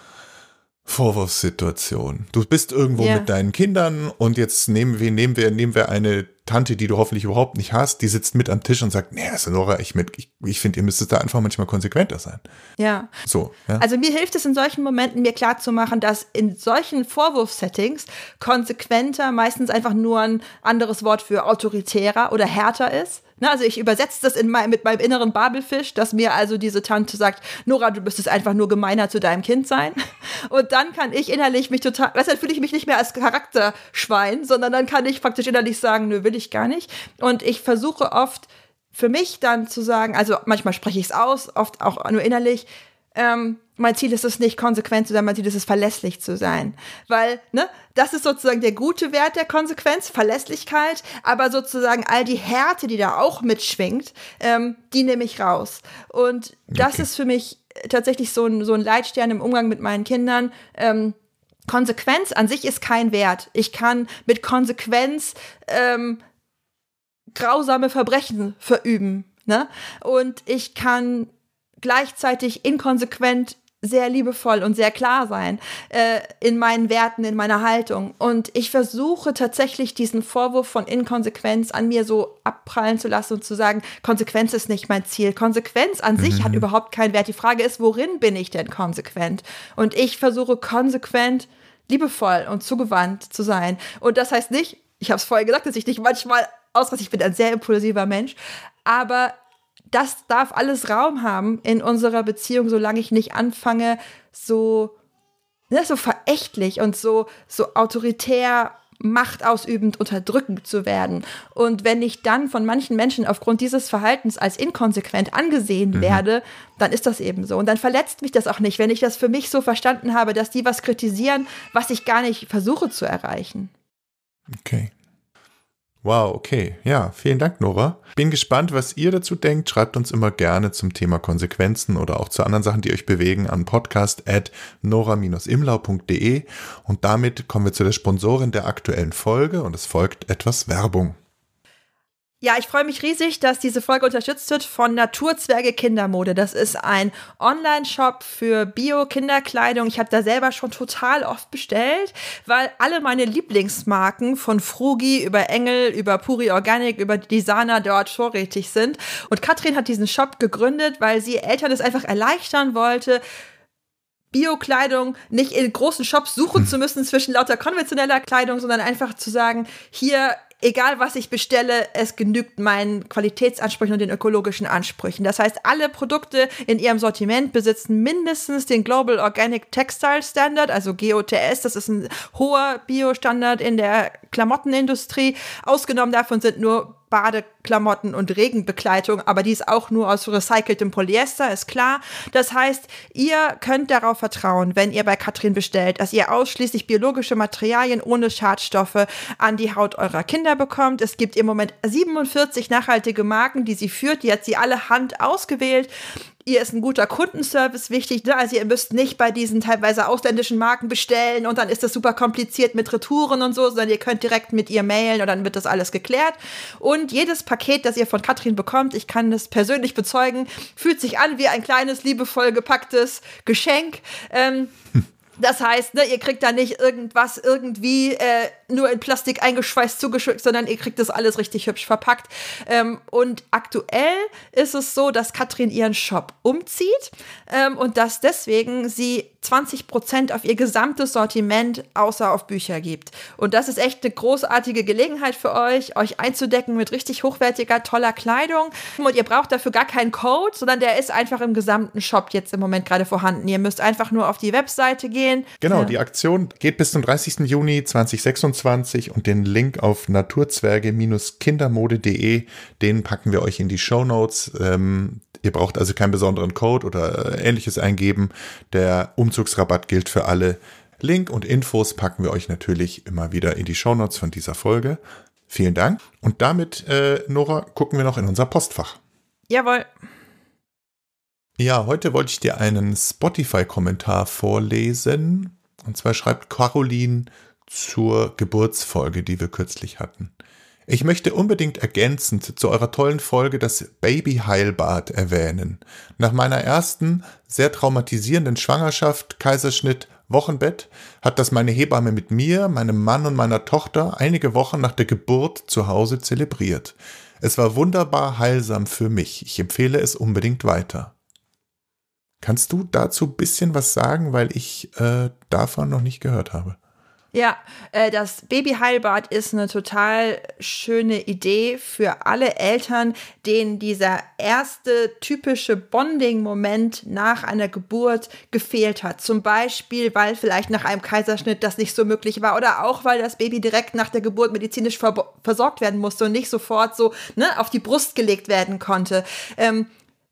Vorwurfssituation? Du bist irgendwo ja. mit deinen Kindern und jetzt nehmen wir, nehmen wir, nehmen wir eine Tante, die du hoffentlich überhaupt nicht hast, die sitzt mit am Tisch und sagt, nee, Sonora, ich, ich, ich finde, ihr müsstet da einfach manchmal konsequenter sein. Ja. So, ja. Also mir hilft es in solchen Momenten, mir klarzumachen, dass in solchen Vorwurfssettings konsequenter meistens einfach nur ein anderes Wort für autoritärer oder härter ist. Ne, also ich übersetze das in mein, mit meinem inneren Babelfisch, dass mir also diese Tante sagt, Nora, du müsstest einfach nur gemeiner zu deinem Kind sein. Und dann kann ich innerlich mich total, weißt du, dann fühle ich mich nicht mehr als Charakterschwein, sondern dann kann ich praktisch innerlich sagen, nö, will ich gar nicht. Und ich versuche oft für mich dann zu sagen, also manchmal spreche ich es aus, oft auch nur innerlich, ähm, mein Ziel ist es nicht, konsequent zu sein, mein Ziel ist es, verlässlich zu sein. Weil, ne, das ist sozusagen der gute Wert der Konsequenz, Verlässlichkeit, aber sozusagen all die Härte, die da auch mitschwingt, ähm, die nehme ich raus. Und das okay. ist für mich tatsächlich so ein, so ein Leitstern im Umgang mit meinen Kindern. Ähm, Konsequenz an sich ist kein Wert. Ich kann mit Konsequenz ähm, grausame Verbrechen verüben, ne? Und ich kann gleichzeitig inkonsequent sehr liebevoll und sehr klar sein äh, in meinen Werten, in meiner Haltung. Und ich versuche tatsächlich diesen Vorwurf von Inkonsequenz an mir so abprallen zu lassen und zu sagen, Konsequenz ist nicht mein Ziel. Konsequenz an mhm. sich hat überhaupt keinen Wert. Die Frage ist, worin bin ich denn konsequent? Und ich versuche konsequent, liebevoll und zugewandt zu sein. Und das heißt nicht, ich habe es vorher gesagt, dass ich nicht manchmal ausraste, ich bin ein sehr impulsiver Mensch, aber das darf alles Raum haben in unserer Beziehung, solange ich nicht anfange, so, ne, so verächtlich und so, so autoritär, machtausübend, unterdrückend zu werden. Und wenn ich dann von manchen Menschen aufgrund dieses Verhaltens als inkonsequent angesehen mhm. werde, dann ist das eben so. Und dann verletzt mich das auch nicht, wenn ich das für mich so verstanden habe, dass die was kritisieren, was ich gar nicht versuche zu erreichen. Okay. Wow, okay. Ja, vielen Dank, Nora. Bin gespannt, was ihr dazu denkt. Schreibt uns immer gerne zum Thema Konsequenzen oder auch zu anderen Sachen, die euch bewegen, an podcast at nora dash imlau punkt de. Und damit kommen wir zu der Sponsorin der aktuellen Folge und es folgt etwas Werbung. Ja, ich freue mich riesig, dass diese Folge unterstützt wird von Naturzwerge Kindermode. Das ist ein Online-Shop für Bio-Kinderkleidung. Ich habe da selber schon total oft bestellt, weil alle meine Lieblingsmarken von Frugi über Engel, über Puri Organic, über Designer dort vorrätig sind. Und Katrin hat diesen Shop gegründet, weil sie Eltern es einfach erleichtern wollte, Bio-Kleidung nicht in großen Shops suchen hm. zu müssen zwischen lauter konventioneller Kleidung, sondern einfach zu sagen, hier, egal was ich bestelle, es genügt meinen Qualitätsansprüchen und den ökologischen Ansprüchen. Das heißt, alle Produkte in ihrem Sortiment besitzen mindestens den Global Organic Textile Standard, also G O T S. Das ist ein hoher Bio-Standard in der Klamottenindustrie. Ausgenommen davon sind nur Badeklamotten und Regenbekleidung, aber die ist auch nur aus recyceltem Polyester, ist klar. Das heißt, ihr könnt darauf vertrauen, wenn ihr bei Katrin bestellt, dass ihr ausschließlich biologische Materialien ohne Schadstoffe an die Haut eurer Kinder bekommt. Es gibt im Moment siebenundvierzig nachhaltige Marken, die sie führt. Die hat sie alle Hand ausgewählt. Ihr ist ein guter Kundenservice wichtig, ne? Also ihr müsst nicht bei diesen teilweise ausländischen Marken bestellen und dann ist das super kompliziert mit Retouren und so, sondern ihr könnt direkt mit ihr mailen und dann wird das alles geklärt. Und jedes Paket, das ihr von Katrin bekommt, ich kann das persönlich bezeugen, fühlt sich an wie ein kleines, liebevoll gepacktes Geschenk. Ähm, Das heißt, ne, ihr kriegt da nicht irgendwas irgendwie äh, nur in Plastik eingeschweißt zugeschickt, sondern ihr kriegt das alles richtig hübsch verpackt. Ähm, und aktuell ist es so, dass Katrin ihren Shop umzieht ähm, und dass deswegen sie zwanzig Prozent auf ihr gesamtes Sortiment außer auf Bücher gibt. Und das ist echt eine großartige Gelegenheit für euch, euch einzudecken mit richtig hochwertiger, toller Kleidung. Und ihr braucht dafür gar keinen Code, sondern der ist einfach im gesamten Shop jetzt im Moment gerade vorhanden. Ihr müsst einfach nur auf die Webseite gehen. Genau, ja. Die Aktion geht bis zum dreißigsten Juni zweitausendsechsundzwanzig und den Link auf naturzwerge Bindestrich kindermode punkt de, den packen wir euch in die Shownotes. Ähm, ihr braucht also keinen besonderen Code oder ähnliches eingeben. Der Umzugsrabatt gilt für alle. Link und Infos packen wir euch natürlich immer wieder in die Shownotes von dieser Folge. Vielen Dank. Und damit, äh, Nora, gucken wir noch in unser Postfach. Jawohl. Ja, heute wollte ich dir einen Spotify-Kommentar vorlesen. Und zwar schreibt Caroline zur Geburtsfolge, die wir kürzlich hatten. Ich möchte unbedingt ergänzend zu eurer tollen Folge das Babyheilbad erwähnen. Nach meiner ersten, sehr traumatisierenden Schwangerschaft, Kaiserschnitt, Wochenbett, hat das meine Hebamme mit mir, meinem Mann und meiner Tochter einige Wochen nach der Geburt zu Hause zelebriert. Es war wunderbar heilsam für mich. Ich empfehle es unbedingt weiter. Kannst du dazu ein bisschen was sagen, weil ich äh, davon noch nicht gehört habe? Ja, äh, das Babyheilbad ist eine total schöne Idee für alle Eltern, denen dieser erste typische Bonding-Moment nach einer Geburt gefehlt hat. Zum Beispiel, weil vielleicht nach einem Kaiserschnitt das nicht so möglich war oder auch, weil das Baby direkt nach der Geburt medizinisch ver- versorgt werden musste und nicht sofort so ne, auf die Brust gelegt werden konnte. Ähm,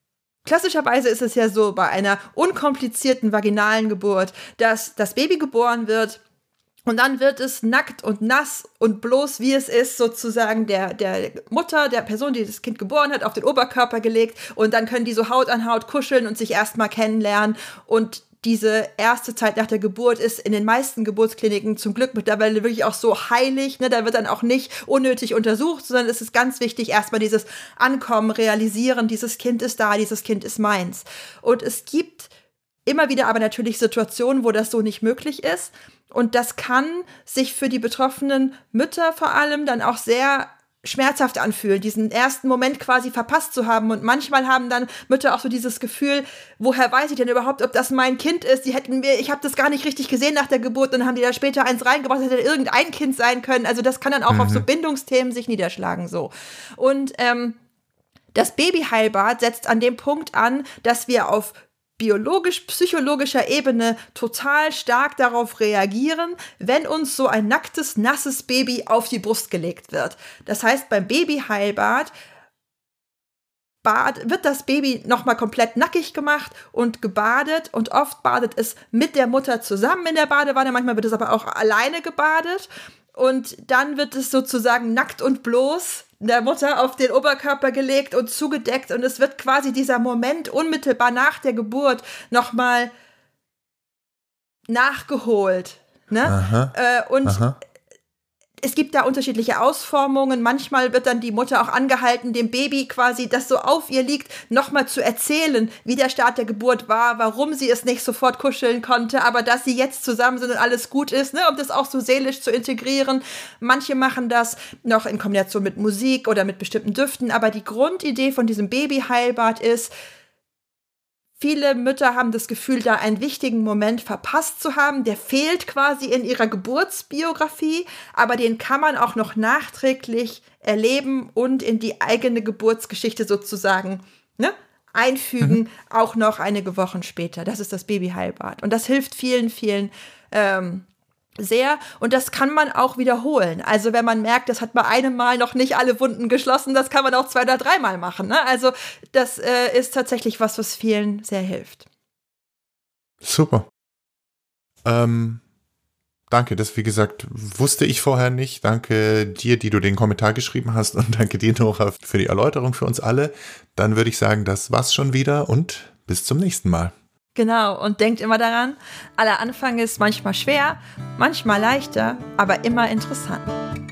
Klassischerweise ist es ja so bei einer unkomplizierten vaginalen Geburt, dass das Baby geboren wird und dann wird es nackt und nass und bloß, wie es ist, sozusagen der, der Mutter, der Person, die das Kind geboren hat, auf den Oberkörper gelegt und dann können die so Haut an Haut kuscheln und sich erstmal kennenlernen und diese erste Zeit nach der Geburt ist in den meisten Geburtskliniken zum Glück mittlerweile wirklich auch so heilig, ne? Da wird dann auch nicht unnötig untersucht, sondern es ist ganz wichtig, erstmal dieses Ankommen, Realisieren, dieses Kind ist da, dieses Kind ist meins. Und es gibt immer wieder aber natürlich Situationen, wo das so nicht möglich ist. Und das kann sich für die betroffenen Mütter vor allem dann auch sehr schmerzhaft anfühlen, diesen ersten Moment quasi verpasst zu haben. Und manchmal haben dann Mütter auch so dieses Gefühl, woher weiß ich denn überhaupt, ob das mein Kind ist? Die hätten mir, ich habe das gar nicht richtig gesehen nach der Geburt, und dann haben die da später eins reingebracht, das hätte irgendein Kind sein können. Also das kann dann auch mhm. auf so Bindungsthemen sich niederschlagen. So. Und ähm, das Babyheilbad setzt an dem Punkt an, dass wir auf biologisch-psychologischer Ebene total stark darauf reagieren, wenn uns so ein nacktes, nasses Baby auf die Brust gelegt wird. Das heißt, beim Babyheilbad bad, wird das Baby nochmal komplett nackig gemacht und gebadet und oft badet es mit der Mutter zusammen in der Badewanne, manchmal wird es aber auch alleine gebadet und dann wird es sozusagen nackt und bloß der Mutter auf den Oberkörper gelegt und zugedeckt und es wird quasi dieser Moment unmittelbar nach der Geburt nochmal nachgeholt. Ne? Aha, äh, und aha. Es gibt da unterschiedliche Ausformungen. Manchmal wird dann die Mutter auch angehalten, dem Baby quasi, das so auf ihr liegt, nochmal zu erzählen, wie der Start der Geburt war, warum sie es nicht sofort kuscheln konnte, aber dass sie jetzt zusammen sind und alles gut ist, ne, um das auch so seelisch zu integrieren. Manche machen das noch in Kombination mit Musik oder mit bestimmten Düften, aber die Grundidee von diesem Babyheilbad ist, viele Mütter haben das Gefühl, da einen wichtigen Moment verpasst zu haben. Der fehlt quasi in ihrer Geburtsbiografie, aber den kann man auch noch nachträglich erleben und in die eigene Geburtsgeschichte sozusagen, ne, einfügen, mhm. auch noch einige Wochen später. Das ist das Babyheilbad. Und das hilft vielen, vielen ähm, sehr. Und das kann man auch wiederholen. Also wenn man merkt, das hat bei einem Mal noch nicht alle Wunden geschlossen, das kann man auch zwei oder dreimal machen. Ne? Also das äh, ist tatsächlich was, was vielen sehr hilft. Super. Ähm, danke, das wie gesagt wusste ich vorher nicht. Danke dir, die du den Kommentar geschrieben hast, und danke dir, Nora, für die Erläuterung für uns alle. Dann würde ich sagen, das war's schon wieder und bis zum nächsten Mal. Genau, und denkt immer daran, aller Anfang ist manchmal schwer, manchmal leichter, aber immer interessant.